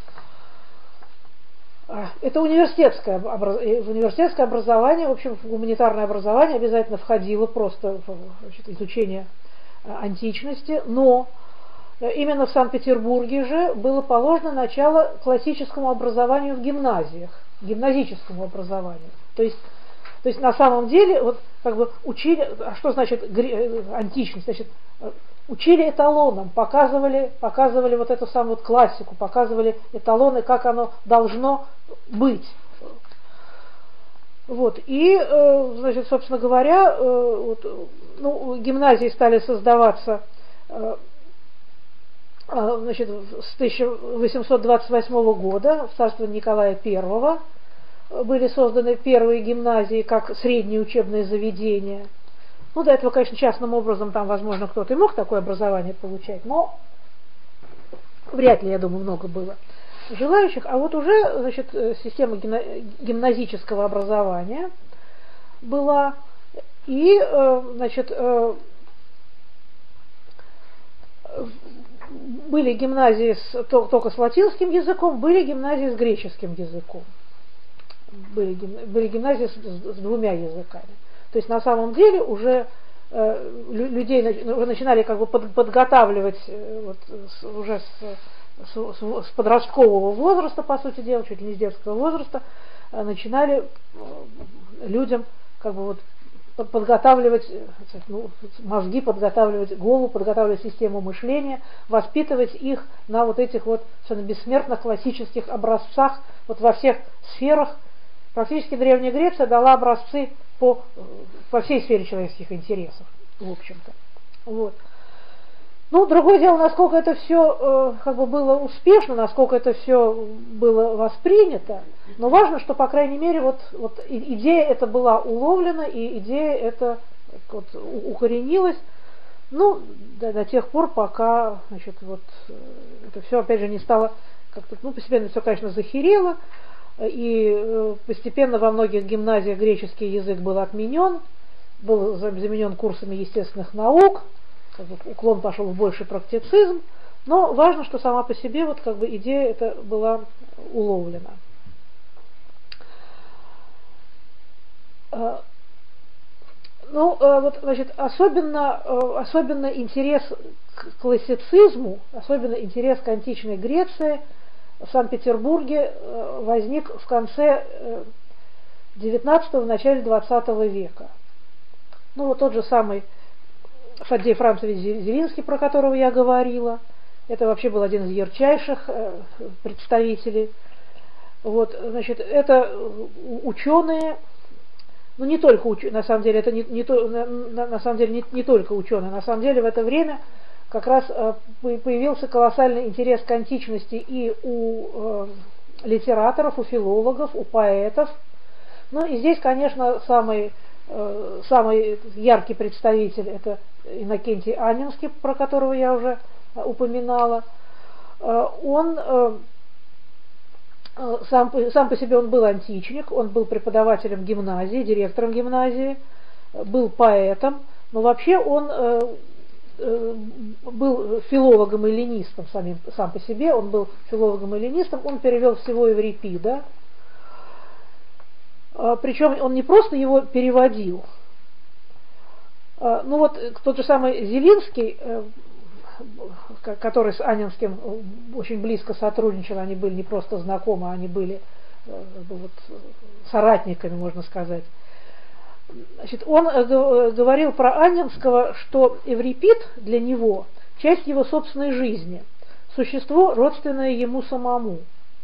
Это университетское, в университетское образование, в общем, в гуманитарное образование обязательно входило просто в, значит, изучение античности, но именно в Санкт-Петербурге же было положено начало классическому образованию в гимназиях, гимназическому образованию. То есть, то есть на самом деле вот как бы учили, а что значит античность? Значит, учили эталонам, показывали, показывали вот эту самую вот классику, показывали эталоны, как оно должно быть. Вот. И, э, значит, собственно говоря, э, вот, ну, гимназии стали создаваться э, э, значит, с тысяча восемьсот двадцать восьмого года, в царстве Николая Первого, были созданы первые гимназии как средние учебные заведения. Ну, до этого, конечно, частным образом там, возможно, кто-то и мог такое образование получать, но вряд ли, я думаю, много было желающих. А вот уже, значит, система гимназического образования была, и, значит, были гимназии с, только с латинским языком, были гимназии с греческим языком. Были, были гимназии с, с двумя языками. То есть на самом деле уже э, людей уже начинали как бы под, подготавливать э, вот, с, уже с, с, с подросткового возраста, по сути дела, чуть ли не с детского возраста, э, начинали э, людям как бы вот подготавливать ну, мозги, подготавливать голову, подготавливать систему мышления, воспитывать их на вот этих вот совершенно бессмертных классических образцах вот во всех сферах. Практически Древняя Греция дала образцы по, по всей сфере человеческих интересов, в общем-то. Вот. Ну, другое дело, насколько это все э, как бы было успешно, насколько это все было воспринято, но важно, что, по крайней мере, вот, вот идея эта была уловлена, и идея эта вот, укоренилась, ну, до, до тех пор, пока, значит, вот, это все, опять же, не стало как-то, ну, постепенно все, конечно, захерело, и постепенно во многих гимназиях греческий язык был отменен, был заменен курсами естественных наук, как бы уклон пошел в больший практицизм, но важно, что сама по себе вот как бы идея эта была уловлена. Ну, вот, значит, особенно, особенно интерес к классицизму, особенно интерес к античной Греции в Санкт-Петербурге возник в конце девятнадцатого, в начале двадцатого века. Ну, вот тот же самый Фадей Францевич Зелинский, про которого я говорила, это вообще был один из ярчайших представителей. Вот, значит, это ученые, ну не только ученые, на самом деле это не, не то, на, на самом деле не, не только ученые, на самом деле в это время как раз появился колоссальный интерес к античности и у литераторов, у филологов, у поэтов. Ну и здесь, конечно, самый, самый яркий представитель — это Иннокентий Анненский, про которого я уже упоминала. Он сам, сам по себе он был античник, он был преподавателем гимназии, директором гимназии, был поэтом, но вообще он был филологом и эллинистом самим, сам по себе, он был филологом и эллинистом, он перевел всего Еврипида, причем он не просто его переводил. Ну вот тот же самый Зелинский, который с Анненским очень близко сотрудничал, они были не просто знакомы, они были вот соратниками, можно сказать. Значит, он говорил про Анненского, что Еврипид для него часть его собственной жизни, существо, родственное ему самому.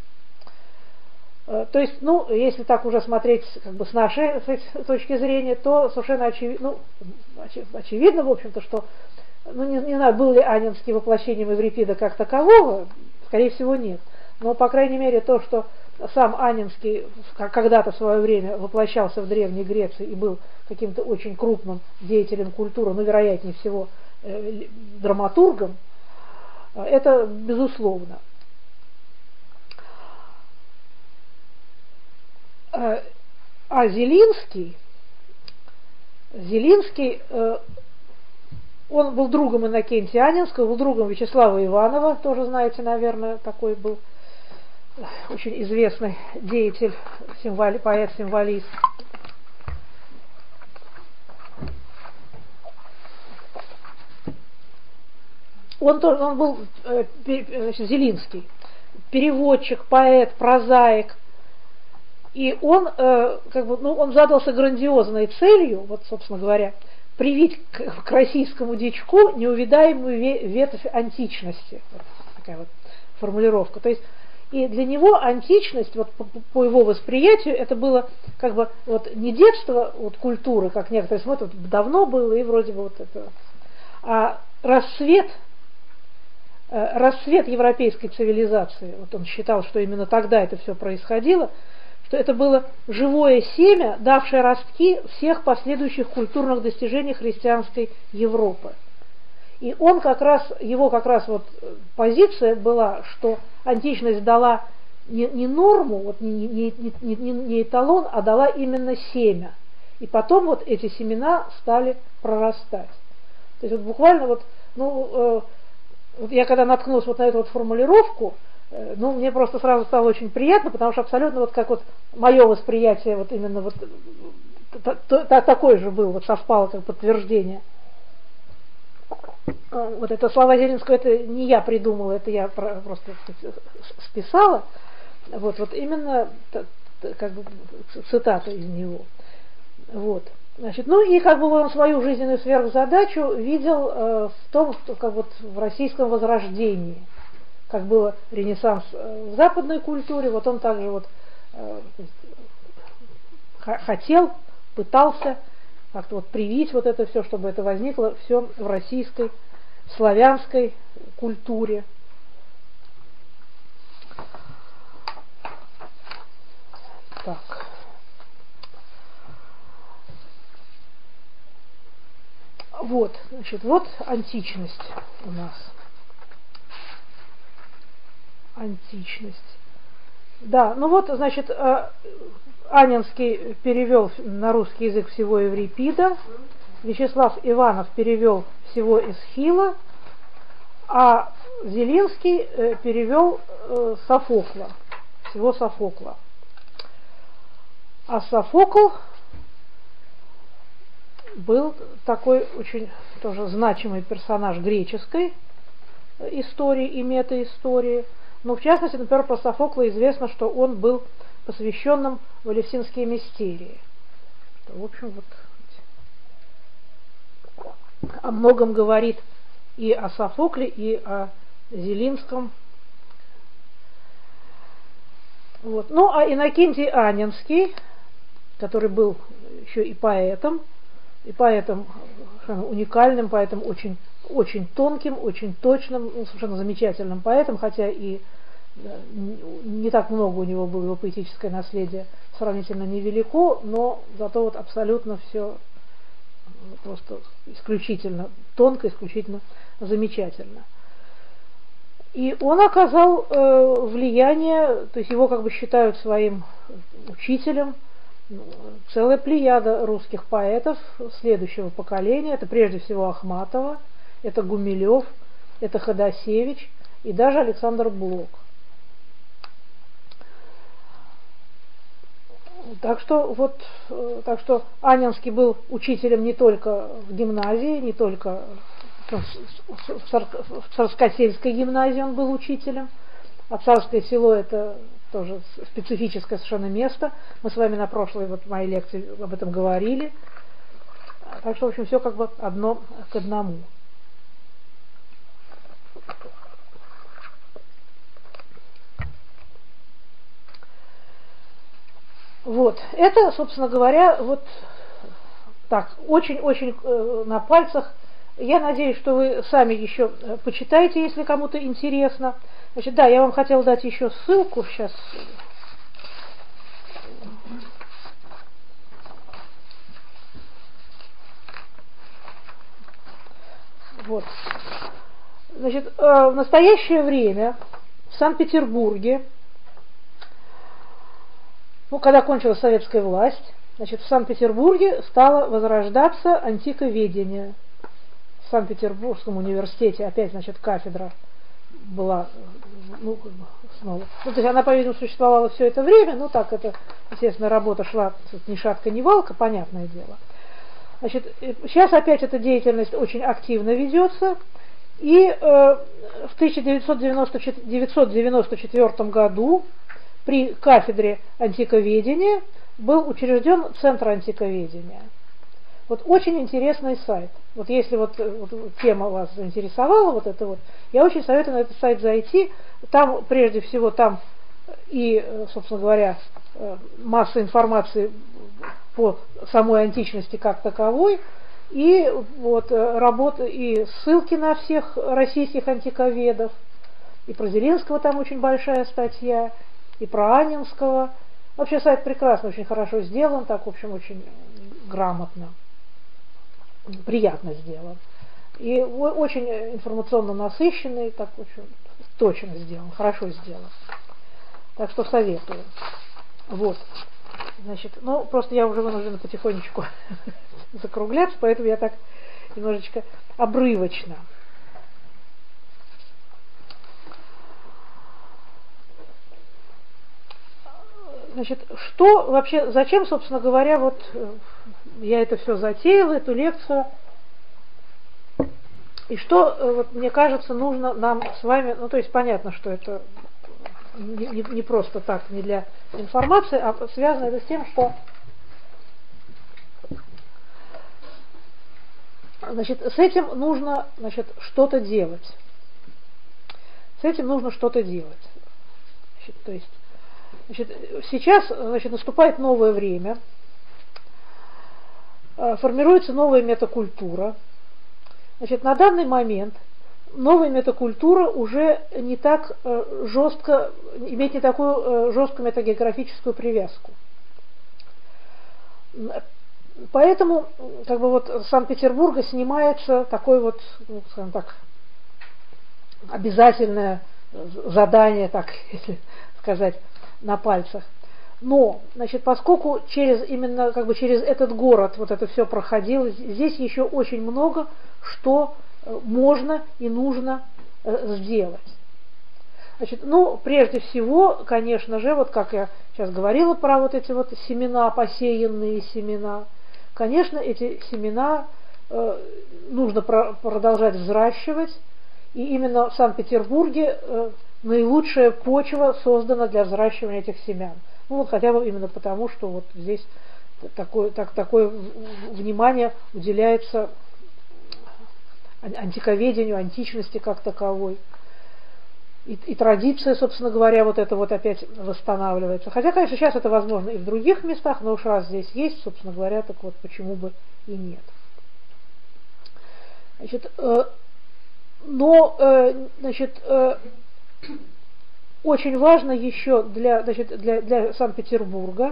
То есть, ну, если так уже смотреть как бы с нашей точки зрения, то совершенно очевидно, ну, очевидно, в общем-то, что, ну, не, не знаю, был ли Анненский воплощением Еврипида как такового, скорее всего, нет. Но, по крайней мере, то, что сам Анненский когда-то в свое время воплощался в Древней Греции и был каким-то очень крупным деятелем культуры, ну, вероятнее всего, э, драматургом, это безусловно. А Зелинский, Зелинский, он был другом Иннокентия Анненского, был другом Вячеслава Иванова, тоже знаете, наверное, такой был очень известный деятель, символи, поэт-символист. Он, тоже, он был, значит, Зелинский, переводчик, поэт, прозаик. И он, э, как бы, ну, он задался грандиозной целью, вот, собственно говоря, привить к, к российскому дичку неувидаемую ветвь античности. Вот такая вот формулировка. То есть, и для него античность, вот, по, по его восприятию, это было как бы вот, не детство вот, культуры, как некоторые смотрят, вот, давно было, и вроде бы вот это, а рассвет, э, рассвет европейской цивилизации. Вот он считал, что именно тогда это все происходило, что это было живое семя, давшее ростки всех последующих культурных достижений христианской Европы. И он как раз, его как раз вот позиция была, что античность дала не, не норму, вот не, не, не, не, не эталон, а дала именно семя. И потом вот эти семена стали прорастать. То есть вот буквально вот, ну, э, вот я когда наткнулась вот на эту вот формулировку, ну, мне просто сразу стало очень приятно, потому что абсолютно вот как вот мое восприятие вот именно вот такое же было, вот совпало как подтверждение. Вот это слова Зелинского, это не я придумала, это я просто списала. Вот, вот именно как бы цитата из него. Вот. Значит, ну и как бы он свою жизненную сверхзадачу видел э, в том, что как вот в российском возрождении. Как было Ренессанс в западной культуре, вот он также вот э, хотел, пытался как-то вот привить вот это все, чтобы это возникло все в российской, славянской культуре. Так. Вот, значит, вот античность у нас. Античность. Да, ну вот, значит, Анненский перевел на русский язык всего Еврипида, Вячеслав Иванов перевел всего Эсхила, а Зелинский перевел Софокла, всего Софокла. А Софокл был такой очень тоже значимый персонаж греческой истории и метаистории. Но в частности, например, про Софокла известно, что он был посвященным в Элевсинские мистерии. Что, в общем, вот о многом говорит и о Софокле, и о Зелинском. Вот. Ну, а Иннокентий Анненский, который был еще и поэтом, и поэтом уникальным, поэтом очень очень тонким, очень точным, ну, совершенно замечательным поэтом, хотя и да, не так много у него было его поэтическое наследие, сравнительно невелико, но зато вот абсолютно все просто исключительно тонко, исключительно замечательно. И он оказал э, влияние, то есть его как бы считают своим учителем, целая плеяда русских поэтов следующего поколения. Это прежде всего Ахматова, это Гумилев, это Ходосевич и даже Александр Блок. Так что вот, так что Анненский был учителем не только в гимназии, не только в Царскосельской гимназии он был учителем, а Царское село это тоже специфическое совершенно место. Мы с вами на прошлой вот моей лекции об этом говорили. Так что, в общем, все как бы одно к одному. Вот, это, собственно говоря, вот так, очень-очень э, на пальцах. Я надеюсь, что вы сами еще почитаете, если кому-то интересно. Значит, да, я вам хотела дать еще ссылку сейчас. Вот. Значит, в настоящее время в Санкт-Петербурге, ну, когда кончилась советская власть, значит, в Санкт-Петербурге стало возрождаться антиковедение. В Санкт-Петербургском университете опять, значит, кафедра была, ну, снова. Ну, то есть она, по-видимому, существовала все это время, ну, так это, естественно, работа шла ни шатка, ни валка, понятное дело. Значит, сейчас опять эта деятельность очень активно ведется, и э, в тысяча девятьсот девяносто четвёртом году при кафедре антиковедения был учрежден Центр антиковедения. Вот очень интересный сайт. Вот если вот, вот тема вас заинтересовала, вот это вот, я очень советую на этот сайт зайти. Там, прежде всего, там и, собственно говоря, масса информации по самой античности как таковой, и вот работа, и ссылки на всех российских антиковедов, и про Зелинского там очень большая статья, и про Анненского. Вообще сайт прекрасно, очень хорошо сделан, так, в общем, очень грамотно, приятно сделан. И очень информационно насыщенный, так, очень точно сделан, хорошо сделан. Так что советую. Вот. Значит, ну, просто я уже вынуждена потихонечку закругляться, поэтому я так немножечко обрывочно. Значит, что вообще, зачем, собственно говоря, вот я это все затеяла, эту лекцию, и что, вот, мне кажется, нужно нам с вами, ну, то есть понятно, что это не, не, не просто так, не для информации, а связано это с тем, что, значит, с этим нужно, значит, что-то делать. С этим нужно что-то делать. Значит, то есть, значит, сейчас, значит, наступает новое время, формируется новая метакультура. Значит, на данный момент новая метакультура уже не так э, жестко, имеет не такую э, жесткую метагеографическую привязку. Поэтому, как бы вот с Санкт-Петербурга снимается такое вот, ну, скажем так, обязательное задание, так, если сказать, на пальцах. Но, значит, поскольку через именно как бы через этот город вот это все проходило, здесь еще очень много что можно и нужно сделать. Значит, ну, прежде всего, конечно же, вот как я сейчас говорила про вот эти вот семена, посеянные семена, конечно, эти семена э, нужно про- продолжать взращивать, и именно в Санкт-Петербурге э, наилучшая почва создана для взращивания этих семян. Ну вот хотя бы именно потому, что вот здесь такое, так, такое внимание уделяется антиковедению, античности как таковой. И, и традиция, собственно говоря, вот это вот опять восстанавливается. Хотя, конечно, сейчас это возможно и в других местах, но уж раз здесь есть, собственно говоря, так вот почему бы и нет. Значит, э, но, э, значит, э, очень важно еще для, значит, для, для Санкт-Петербурга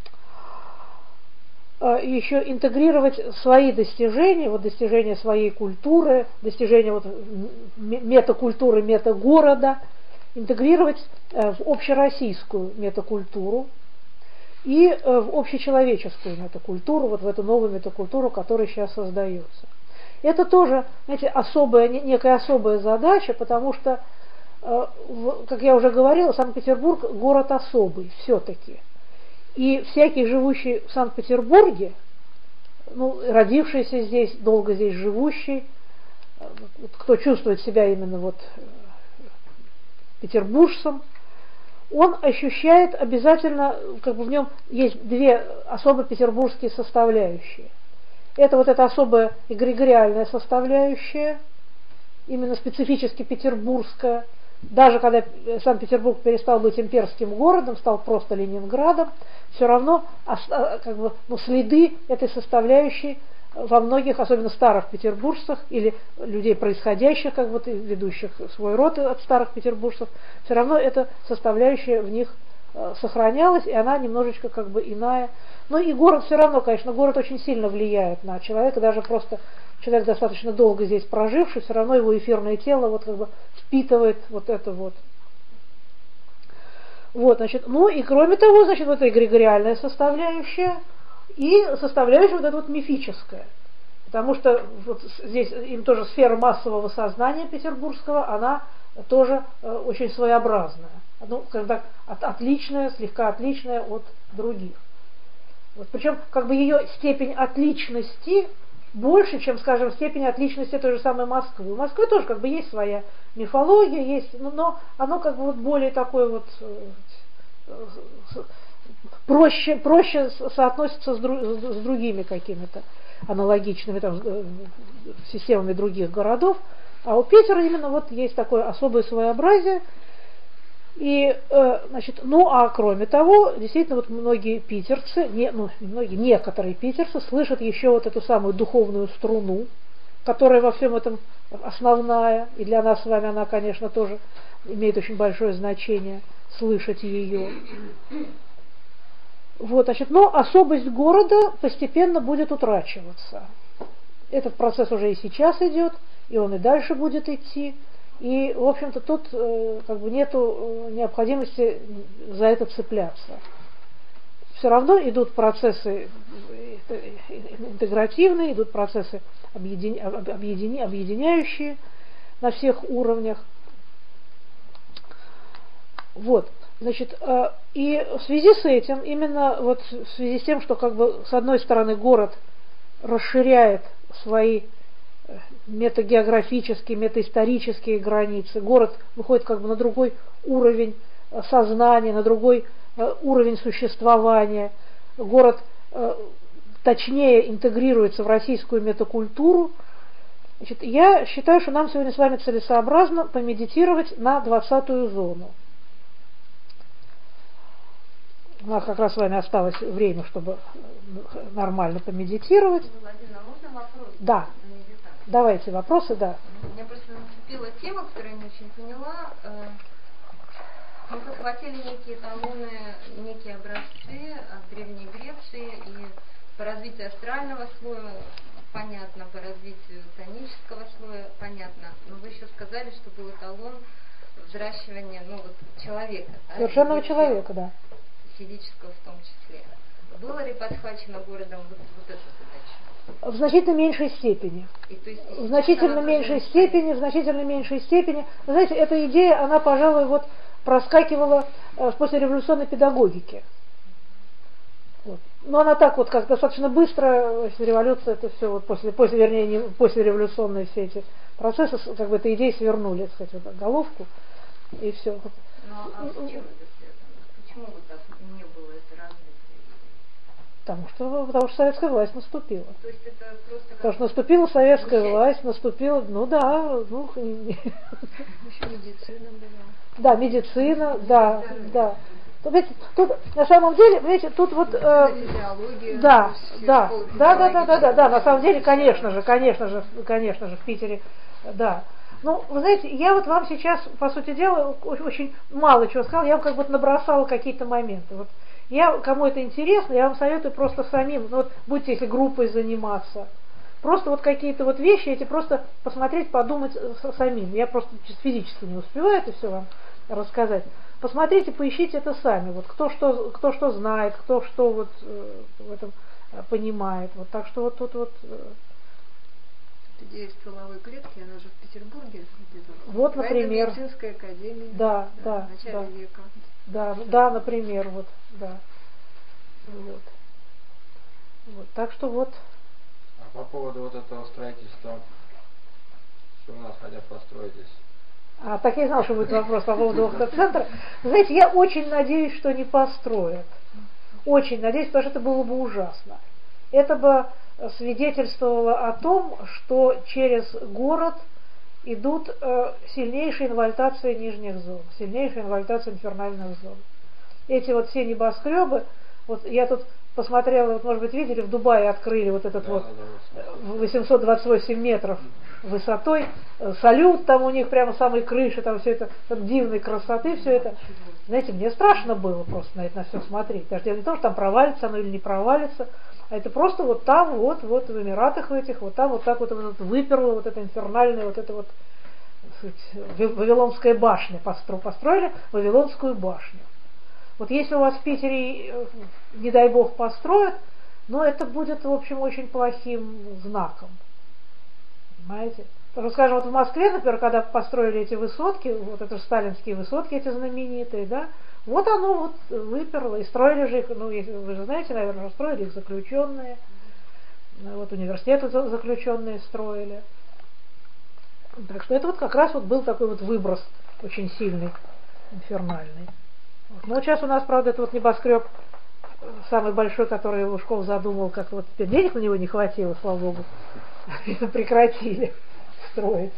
э, еще интегрировать свои достижения, вот достижения своей культуры, достижения вот метакультуры, метагорода, интегрировать э, в общероссийскую метакультуру и э, в общечеловеческую метакультуру, вот в эту новую метакультуру, которая сейчас создается. Это тоже, знаете, особая, некая особая задача, потому что, э, в, как я уже говорила, Санкт-Петербург город особый все-таки. И всякий, живущий в Санкт-Петербурге, ну, родившийся здесь, долго здесь живущий, э, кто чувствует себя именно вот петербуржцем, он ощущает обязательно, как бы в нем есть две особо петербургские составляющие. Это вот эта особая эгрегориальная составляющая, именно специфически петербургская. Даже когда Санкт-Петербург перестал быть имперским городом, стал просто Ленинградом, все равно как бы, ну, следы этой составляющей во многих, особенно старых петербуржцах или людей, происходящих, как бы ведущих свой род от старых петербуржцев, все равно эта составляющая в них сохранялась, и она немножечко как бы иная. Но и город все равно, конечно, город очень сильно влияет на человека, даже просто человек достаточно долго здесь проживший, все равно его эфирное тело вот как бы впитывает вот это вот. Вот, значит, ну и кроме того, значит, вот эта эгрегориальная составляющая и составляющая вот эта вот мифическая. Потому что вот здесь им тоже сфера массового сознания петербургского, она тоже э, очень своеобразная. Ну, скажем так, от, отличная, слегка отличная от других. Вот, причем как бы ее степень отличности больше, чем, скажем, степень отличности той же самой Москвы. У Москвы тоже как бы есть своя мифология, есть, но оно как бы вот более такое вот проще, проще соотносится с, друг, с другими какими-то аналогичными там, системами других городов. А у Питера именно вот есть такое особое своеобразие. И, э, значит, ну а кроме того, действительно, вот многие питерцы, не, ну, многие, некоторые питерцы слышат еще вот эту самую духовную струну, которая во всем этом основная, и для нас с вами она, конечно, тоже имеет очень большое значение, слышать ее. Вот, значит, но особость города постепенно будет утрачиваться. Этот процесс уже и сейчас идет, и он и дальше будет идти. И, в общем-то, тут э, как бы нету необходимости за это цепляться. Все равно идут процессы интегративные, идут процессы объедин... объедин... объединяющие на всех уровнях. Вот, значит, э, и в связи с этим, именно вот в связи с тем, что как бы с одной стороны город расширяет свои метагеографические, метаисторические границы. Город выходит как бы на другой уровень сознания, на другой уровень существования. Город точнее интегрируется в российскую метакультуру. Значит, я считаю, что нам сегодня с вами целесообразно помедитировать на двадцатую зону. У нас как раз с вами осталось время, чтобы нормально помедитировать.
Владимир, а можно вопрос?
Да. Давайте вопросы, да.
Меня просто зацепила тема, которую я не очень поняла. Мы захватили некие эталоны, некие образцы от Древней Греции, и по развитию астрального слоя понятно, по развитию тонического слоя понятно. Но вы еще сказали, что был эталон взращивания, ну, вот, человека.
Совершенного да? человека, да.
Физического в том числе. Было ли подхвачено городом вот, вот эта задача?
В значительно меньшей степени.
И, то есть,
в значительно меньшей степени, в значительно меньшей степени. Вы знаете, эта идея, она, пожалуй, вот проскакивала в послереволюционной педагогике. Вот. Но она так вот, как достаточно быстро, революция, это все вот после, после, вернее, не, послереволюционные все эти процессы, как бы этой идеи свернули, так сказать, вот, головку, и все.
Ну, а с чем это связано? Почему вот так не было это развито?
Потому что, потому что советская власть наступила.
То есть это просто
потому что наступила советская
Участие.
власть, наступила, ну да, ну...
Еще медицина была.
Да, медицина, да, да. Тут, видите, тут на самом деле, видите, тут вот... Э, да, да, да, да, да, да, да, да, на самом деле, конечно же, конечно же, конечно же, в Питере, да. Ну, вы знаете, я вот вам сейчас, по сути дела, очень мало чего сказала, я вам как бы набросала какие-то моменты. Вот я, кому это интересно, я вам советую просто самим, ну вот будьте, если группой заниматься, просто вот какие-то вот вещи, эти просто посмотреть, подумать самим. Я просто чисто физически не успеваю это все вам рассказать. Посмотрите, поищите это сами. Вот кто что, кто что знает, кто что вот э, в этом понимает. Вот так что вот тут вот. Э,
Идея стволовой клетки, она же в Петербурге где-то.
Вот, например.
Медицинская академия.
Да, да.
В начале
да.
века.
Да, да, например, вот, да. Вот. Вот. Так что вот.
А по поводу вот этого строительства, что у нас хотят построить здесь?
А, так я знал, что будет вопрос по поводу охта-центра. Знаете, я очень надеюсь, что не построят. Очень надеюсь, потому что это было бы ужасно. Это бы свидетельствовало о том, что через город идут э, сильнейшие инвольтации нижних зон, сильнейшая инвольтация инфернальных зон. Эти вот все небоскребы, вот я тут посмотрела, вот, может быть, видели, в Дубае открыли вот этот да, вот да, да. восемьсот двадцать восемь метров высотой, салют там у них прямо с самой крыши, там все это, там дивной красоты, все это. Знаете, мне страшно было просто на это на все смотреть. Даже дело не то, что там провалится оно или не провалится, а это просто вот там, вот, вот в Эмиратах в этих, вот там вот так вот, вот выперло вот это инфернальное, вот это вот сказать, Вавилонская башня, постро, построили Вавилонскую башню. Вот если у вас в Питере, не дай бог, построят, но это будет, в общем, очень плохим знаком. Понимаете? Потому что, скажем, вот в Москве, например, когда построили эти высотки, вот это же сталинские высотки, эти знаменитые, да, вот оно вот выперло, и строили же их, ну, вы же знаете, наверное, строили их заключенные, вот университеты заключенные строили. Так что это вот как раз вот был такой вот выброс очень сильный, инфернальный. Вот. Ну, вот сейчас у нас, правда, это вот небоскреб самый большой, который Лужков задумал, как вот теперь денег на него не хватило, слава богу, прекратили строить.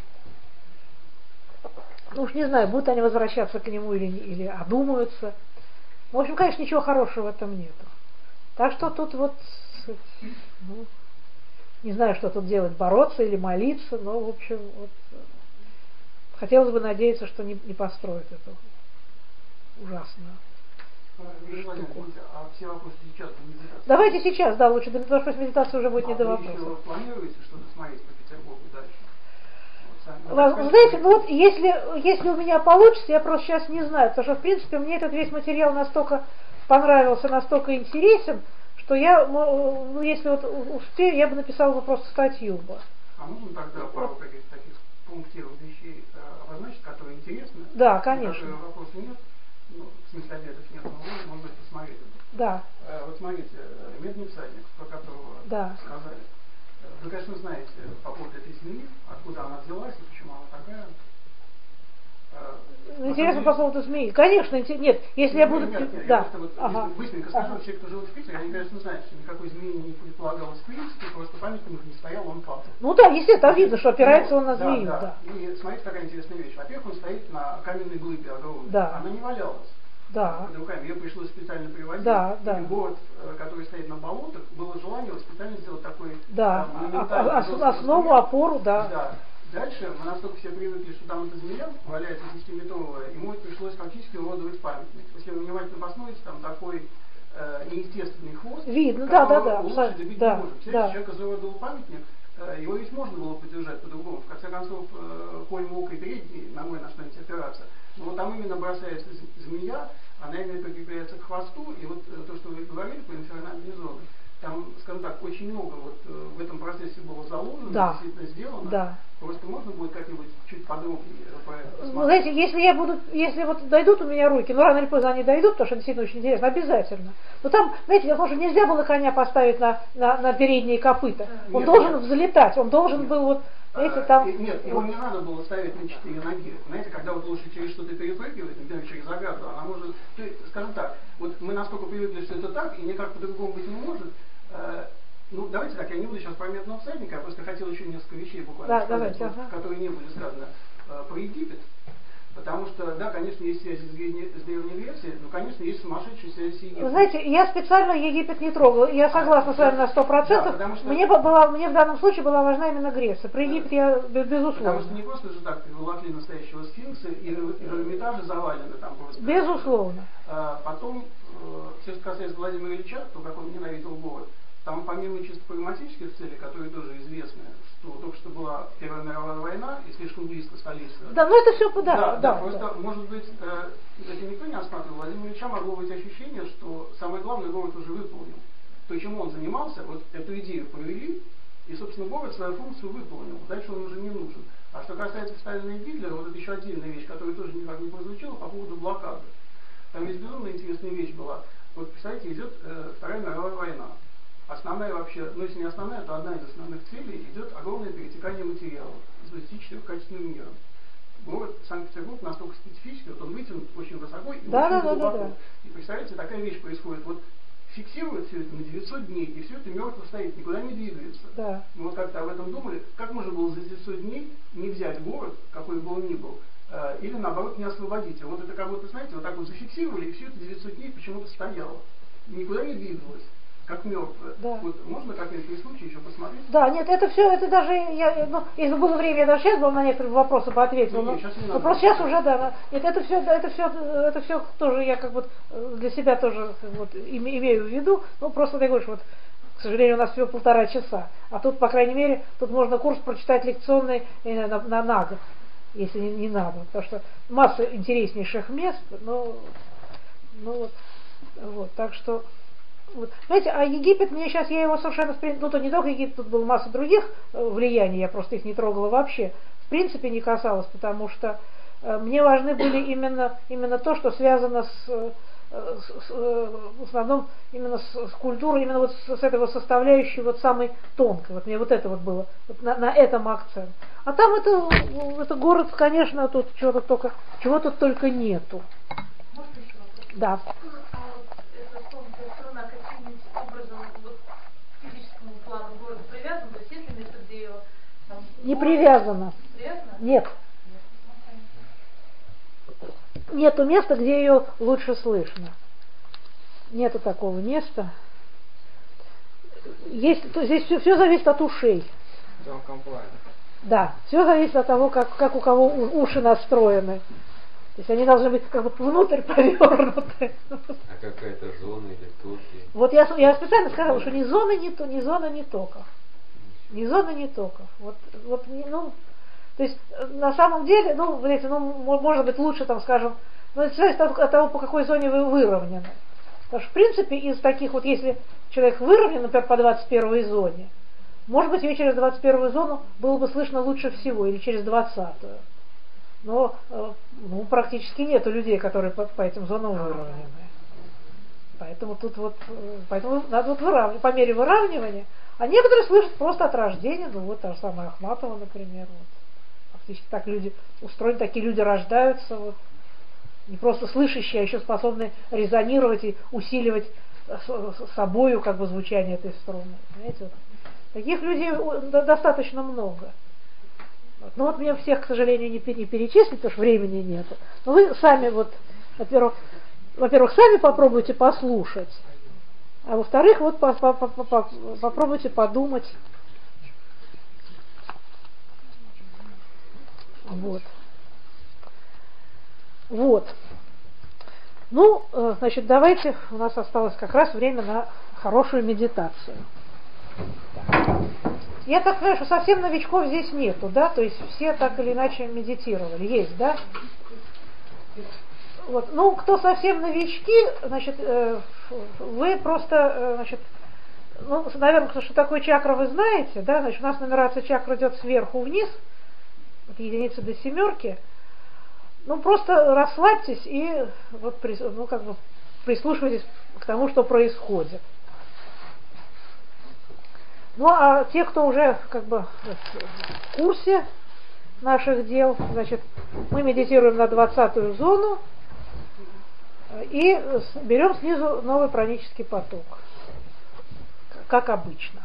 Ну уж не знаю, будут они возвращаться к нему или, или одумаются. В общем, конечно, ничего хорошего в этом нету. Так что тут вот, ну, не знаю, что тут делать, бороться или молиться, но, в общем, вот, хотелось бы надеяться, что не, не построят эту ужасную штуку.
А все вопросы сейчас до медитации?
Давайте сейчас, да, лучше, потому что медитация уже будет
а
не до
вы
вопросов.
еще планируете что-то смотреть по Петербургу дальше?
Вы знаете, ну вот если, если у меня получится, я просто сейчас не знаю, потому что в принципе мне этот весь материал настолько понравился, настолько интересен, что я, ну если вот успею, я бы написала бы просто статью бы.
А можно тогда пару вот. таких, таких пунктиров вещей обозначить, которые интересны?
Да, конечно.
Которые вопросов нет, ну, в смысле ответов нет, но вы, может быть, посмотрите.
Да.
Вот смотрите, медный всадник, про которого
да.
сказали. Вы, конечно, знаете по поводу этой змеи, откуда она взялась и почему она такая.
Интересно по поводу змеи. Конечно, нет, если
нет,
я буду...
Нет, нет,
да.
я просто вот,
ага.
если быстренько скажу,
ага.
все, кто живут в Питере, они, конечно, знают, что никакой змеи не предполагалось в принципе, просто памятник не стоял, он падал.
Ну да, естественно, там видно, что опирается он на змею.
Да,
да.
да. И смотрите, какая интересная вещь. Во-первых, он стоит на каменной глыбе огромной.
Да.
Она не валялась.
Да.
Под руками. Ее пришлось специально привозить.
Да, да.
И город, который стоит на болотах, было желание специально сделать такой
да.
монументальный
а, а, основу, опору, да.
да. Дальше мы настолько все привыкли, что там эта змея валяется десятиметровая, ему пришлось фактически уродовать памятник. Если вы внимательно посмотрите, там такой э, неестественный хвост,
видно, да, да, да.
лошади бить
да,
не может. Если
да.
человек изуродовал памятник, э, его ведь можно было поддержать по-другому. В конце концов, э, конь мог и передней ногой на что-нибудь опираться. Но вот там именно бросается змея, она именно прикрепляется к хвосту, и вот э, то, что вы говорили по инфернальной зоне, там, скажем так, очень много вот э, в этом процессе было заложено,
да.
действительно сделано.
Да.
Просто можно будет как-нибудь чуть подробнее про это посмотреть.
Ну, знаете, если я буду, если вот дойдут у меня руки, ну рано или поздно они дойдут, потому что действительно очень интересно, обязательно. Но там, знаете, дело в том, что нельзя было коня поставить на, на, на передние копыта. Он нет, должен нет. взлетать, он должен нет. был вот, знаете, там...
Нет, его не надо было ставить на четыре ноги. Знаете, когда вот лошадь через что-то перепрыгивает, например, через ограду, она может, то есть, скажем так, вот мы настолько привыкли, что это так, и никак по-другому быть не может. Ну, давайте так, я не буду сейчас про медного всадника, я просто хотел еще несколько вещей буквально
да,
сказать,
давайте,
вот,
ага.
которые не были сказаны. Э, про Египет. Потому что, да, конечно, есть связи с, Древней, с Древней Грецией, но, конечно, есть сумасшедшие связи с Египтом.
Вы знаете, я специально Египет не трогала. Я согласна
а,
с вами на сто процентов.
Да, что...
мне, была, мне в данном случае была важна именно Греция. Про Египет да. я безусловно.
Потому что не просто же так приволокли настоящего сфинкса, и в Эрмитаже завалены там просто.
Безусловно.
А, потом, все, что касается Владимира Ильича, то, как он ненавидел город, там помимо чисто прагматических целей, которые тоже известны, что только что была Первая мировая война и слишком близко столица.
Да, ну это все, да,
да,
да.
да,
да
просто,
да.
может быть, э, это никто не осматривал, Владимира Ильича могло быть ощущение, что самое главное город уже выполнил. То, чем он занимался, вот эту идею провели, и, собственно, город свою функцию выполнил. Дальше он уже не нужен. А что касается Сталина и Гитлера, вот это еще отдельная вещь, которая тоже никак не прозвучала по поводу блокады. Там ведь безумно интересная вещь была. Вот, представляете, идет э, Вторая мировая война. Основная вообще, ну если не основная, то одна из основных целей идет огромное перетекание материалов из двадцати четырёх качественных миров. Город Санкт-Петербург настолько специфический, вот он вытянут очень высоко и
да,
очень
да,
глубоко.
Да, да, да.
И представляете, такая вещь происходит. Вот фиксируют все это на девятьсот дней, и все это мертво стоит, никуда не двигается.
Да.
Мы вот как-то об этом думали, как можно было за девятьсот дней не взять город, какой бы он ни был, э, или наоборот не освободить. А вот это как будто, знаете, вот так вот зафиксировали, и все это девятьсот дней почему-то стояло. Никуда не двигалось. Как мертвое.
Да.
Вот можно как-нибудь при случае еще посмотреть?
Да, нет, это все, это даже, я, ну, если было время, я даже сейчас бы на некоторые вопросы поответила. Но, но просто сейчас уже, да, нет, это все, это все, это все тоже я как бы для себя тоже вот имею в виду, ну просто ты говоришь, вот, к сожалению, у нас всего полтора часа, а тут, по крайней мере, тут можно курс прочитать лекционный на, на, на год, если не, не надо, потому что масса интереснейших мест, но, ну вот, вот, так что. Вот. Знаете, а Египет, мне сейчас, я его совершенно, ну то не только Египет, тут была масса других влияний, я просто их не трогала вообще, в принципе не касалась, потому что э, мне важны были именно, именно то, что связано с, с, с в основном именно с, с культурой, именно вот с, с этого составляющей вот самой тонкой, вот мне вот это вот было, вот на, на этом акцент. А там это, это город, конечно, тут чего-то только, чего тут только нету.
Может еще вопрос?
Да. Не привязано.
Привязано?
Нет. Нету места, где ее лучше слышно. Нету такого места. Есть, то, здесь все, все зависит от ушей. Да, все зависит от того, как, как у кого уши настроены. То есть они должны быть как бы внутрь повернуты.
А какая-то зона или токи?
Вот я, я специально сказала, что ни зоны, ни, то, ни зона, ни токов. Ни зоны, ни токов. Вот, вот, ну, то есть, на самом деле, ну, знаете, ну, может быть, лучше, там, скажем, ну, это зависит от, от того, по какой зоне вы выровнены. Потому что, в принципе, из таких вот, если человек выровнен, например, по двадцать первой зоне, может быть, ее через двадцать первую зону было бы слышно лучше всего, или через двадцатую. Но, ну, практически нету людей, которые по, по этим зонам выровнены. Поэтому тут вот, поэтому надо вот выравнивать, по мере выравнивания. А некоторые слышат просто от рождения, ну вот та же самая Ахматова, например. Вот. Фактически так люди устроены, такие люди рождаются, вот, не просто слышащие, а еще способны резонировать и усиливать с, с собою как бы звучание этой струны. Понимаете, вот. Таких людей достаточно много. Вот. Ну вот мне всех, к сожалению, не, не перечислить, потому что времени нету. Но вы сами вот, во-первых, во-первых, сами попробуйте послушать. А во-вторых, вот по, по, по, по, попробуйте подумать. Вот. Вот. Ну, значит, давайте, у нас осталось как раз время на хорошую медитацию. Я так понимаю, что совсем новичков здесь нету, да? То есть все так или иначе медитировали. Есть, да? Вот. Ну, кто совсем новички, значит, э, вы просто, э, значит, ну, наверное, что такое чакра вы знаете, да? Значит, у нас нумерация чакр идет сверху вниз, от единицы до семерки. Ну, просто расслабьтесь и вот, ну, как бы прислушивайтесь к тому, что происходит. Ну, а те, кто уже как бы в курсе наших дел, значит, мы медитируем на двадцатую зону и берем снизу новый пранический поток, как обычно.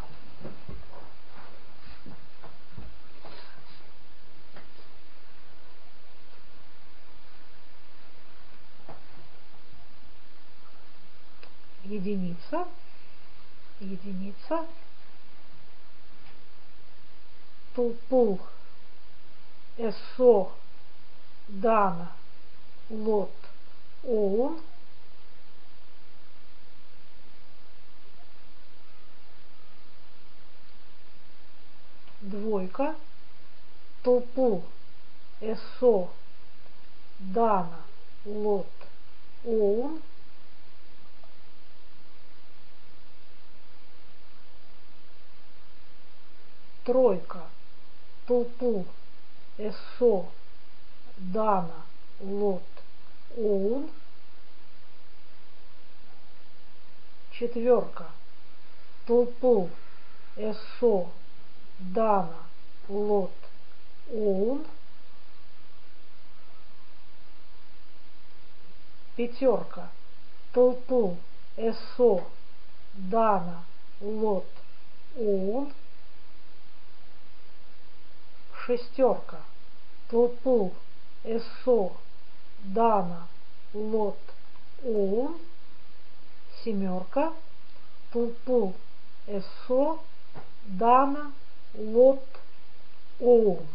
единица, единица, Тулпул, Эсо, Дана, Лот, Оун, двойка, Тулпул, Эсо, Дана, Лот, Оун, тройка, Тулпул, Эсо, Дана, Лот, Оун, четверка, Тулпул, Эсо, Дана, Лот, Оун, пятерка, Тулпул, Эсо, Дана, Лот, Оун, шестерка, Тулпул, Эсо, Дана, Лот, Оун, семерка, Тулпул, Эсо, Дана, Лот, Оун.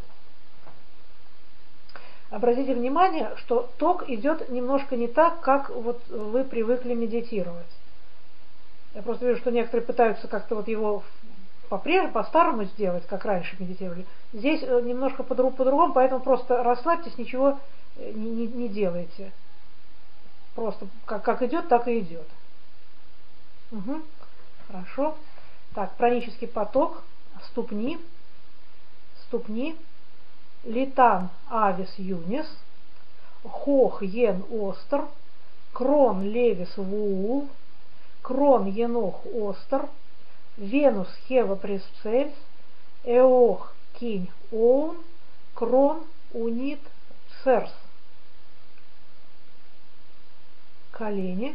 Обратите внимание, что ток идет немножко не так, как вот вы привыкли медитировать. Я просто вижу, что некоторые пытаются как-то вот его по-прежнему, по-старому сделать, как раньше медитировали. Здесь немножко по-другому, поэтому просто расслабьтесь, ничего не, не, не делайте. Просто как, как идет, так и идет. Угу. Хорошо. Так, пранический поток, ступни, ступни, Литан, Авис, Юнис, Хох, Йен, Остер, Крон, Левис, Вуул, Крон, Енох, Остер, Венус, Хева, Пресцельс, Эох, Кинь, Оун, Крон, Унит, Церс. Колени,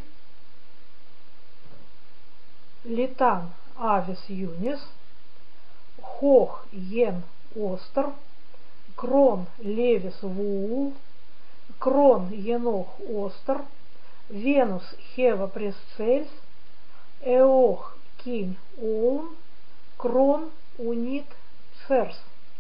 Литан, Авис, Юнис, Хох, Йен, Остер, Крон, Левис, Вуул, Крон, Енох, Остер, Венус, Хева, Пресцельс, Эох, Кинь, Оун, Крон, Унит, Церс.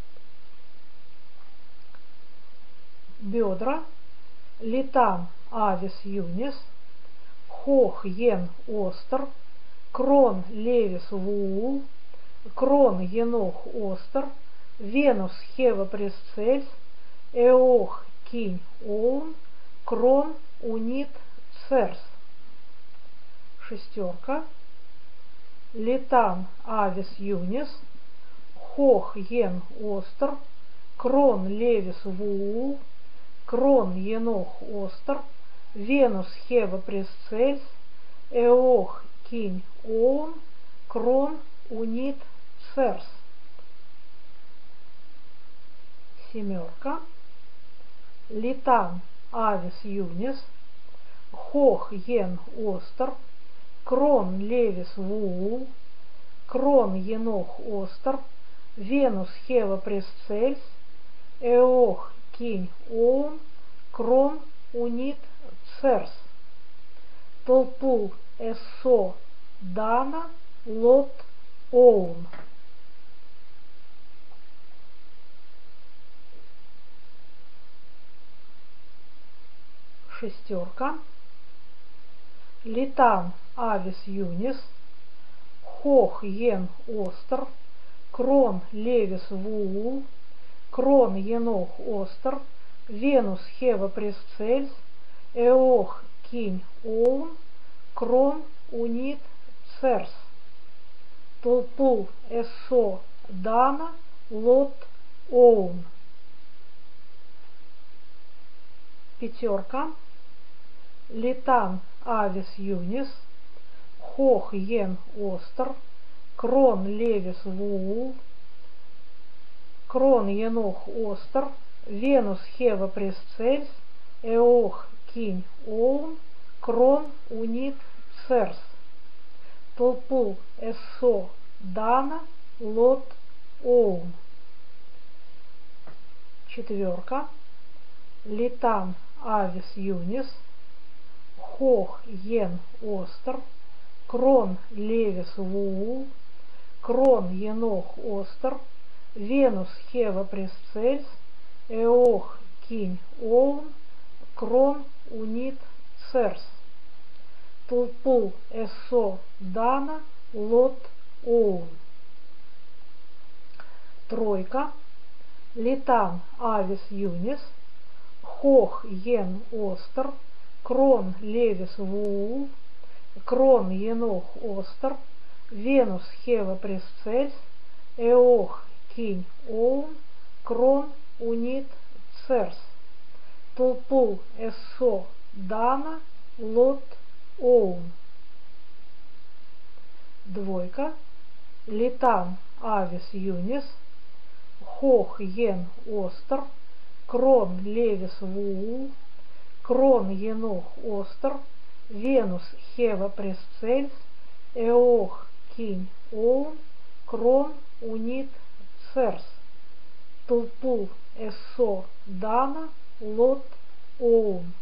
Бедра, Литан, Авис, Юнис, Хох, Йен, Остер, Крон, Левис, Вуул, Крон, Енох, Остер, Венус, Хева, Пресцельс, Эох, Кинь, Оун, Крон, Унит, Церс. Шестерка, Литан, Авис, Юнис, Хох, Йен, Остер, Крон, Левис, Вуул, Крон, Енох, Остер, Венус, Хева, Пресцельс, Эох, Кинь, Оун, Крон, Унит, Церс. Семерка, Литан, Авис, Юнис, Хох, Йен, Остер, Крон, Левис, Вуул, Крон, Енох, Остер, Венус, Хева, Пресцельс, Эох, Кинь, Оун, Крон, Унит, Церс. Толпул, Эсо, Дана, Лот, Оун. Шестерка, Литан, Авис, Юнис, Хох, Йен, Остер, Крон, Левис, Вуул, Крон, Енох, Остер, Венус, Хева, Пресцельс, Эох, Кинь, Оун, Крон, Унит, Церс. Толпул, Эсо, Дана, Лот, Оун. Пятерка, Литан, Авис, Юнис, Хох, Йен, Остер, Крон, Левис, Вуул, Крон, Енох, Остер, Венус, Хева, Пресцельс, Эох, Кинь, Оун, Крон, Унит, Церс. Толпул, Эсо, Дана, Лот, Оун. Четверка, Литан, Авис, Юнис, Хох, Йен, Остер, Крон Левис Вуул, Крон Енох Остер, Венус Хева Пресцельс, Эох Кинь Оун, Крон Унит Церс, Тулпул Эссо Дана Лот Оун. Тройка. Литан Авис Юнис, Хох Йен Остер, Крон Левис Вуул, Крон Енох Остер, Венус Хева Пресцельс, Эох Кинь Оун, Крон Унит Церс, Тулпул Эссо Дана Лот Оун. Двойка. Литан Авис Юнис, Хох Йен Остер, Крон Левис Вуул, Крон Енох Остер, Венус Хева Пресцельс, Эох Кинь Оун, Крон Унит Церс, Тулпул Эссо Дана Лот Оун.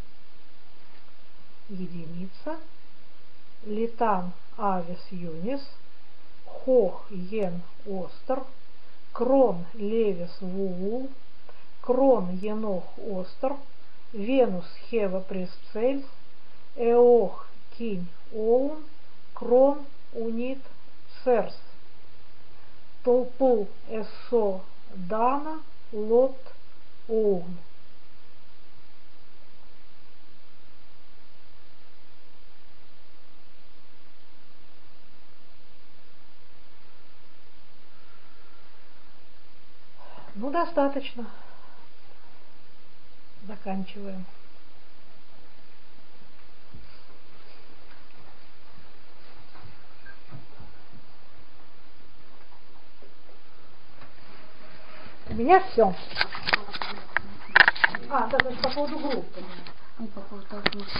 Единица. Литан Авис Юнис, Хох Йен Остер, Крон Левис Вуул, Крон Енох Остер, Венус Хева Пресцельс, Эох Кинь Оун, Крон Унит Церс, Тулпул Эссо Дана Лот Оун. Ну, достаточно. Заканчиваем. У меня все. А, да, по поводу группы.
Ну, по поводу того,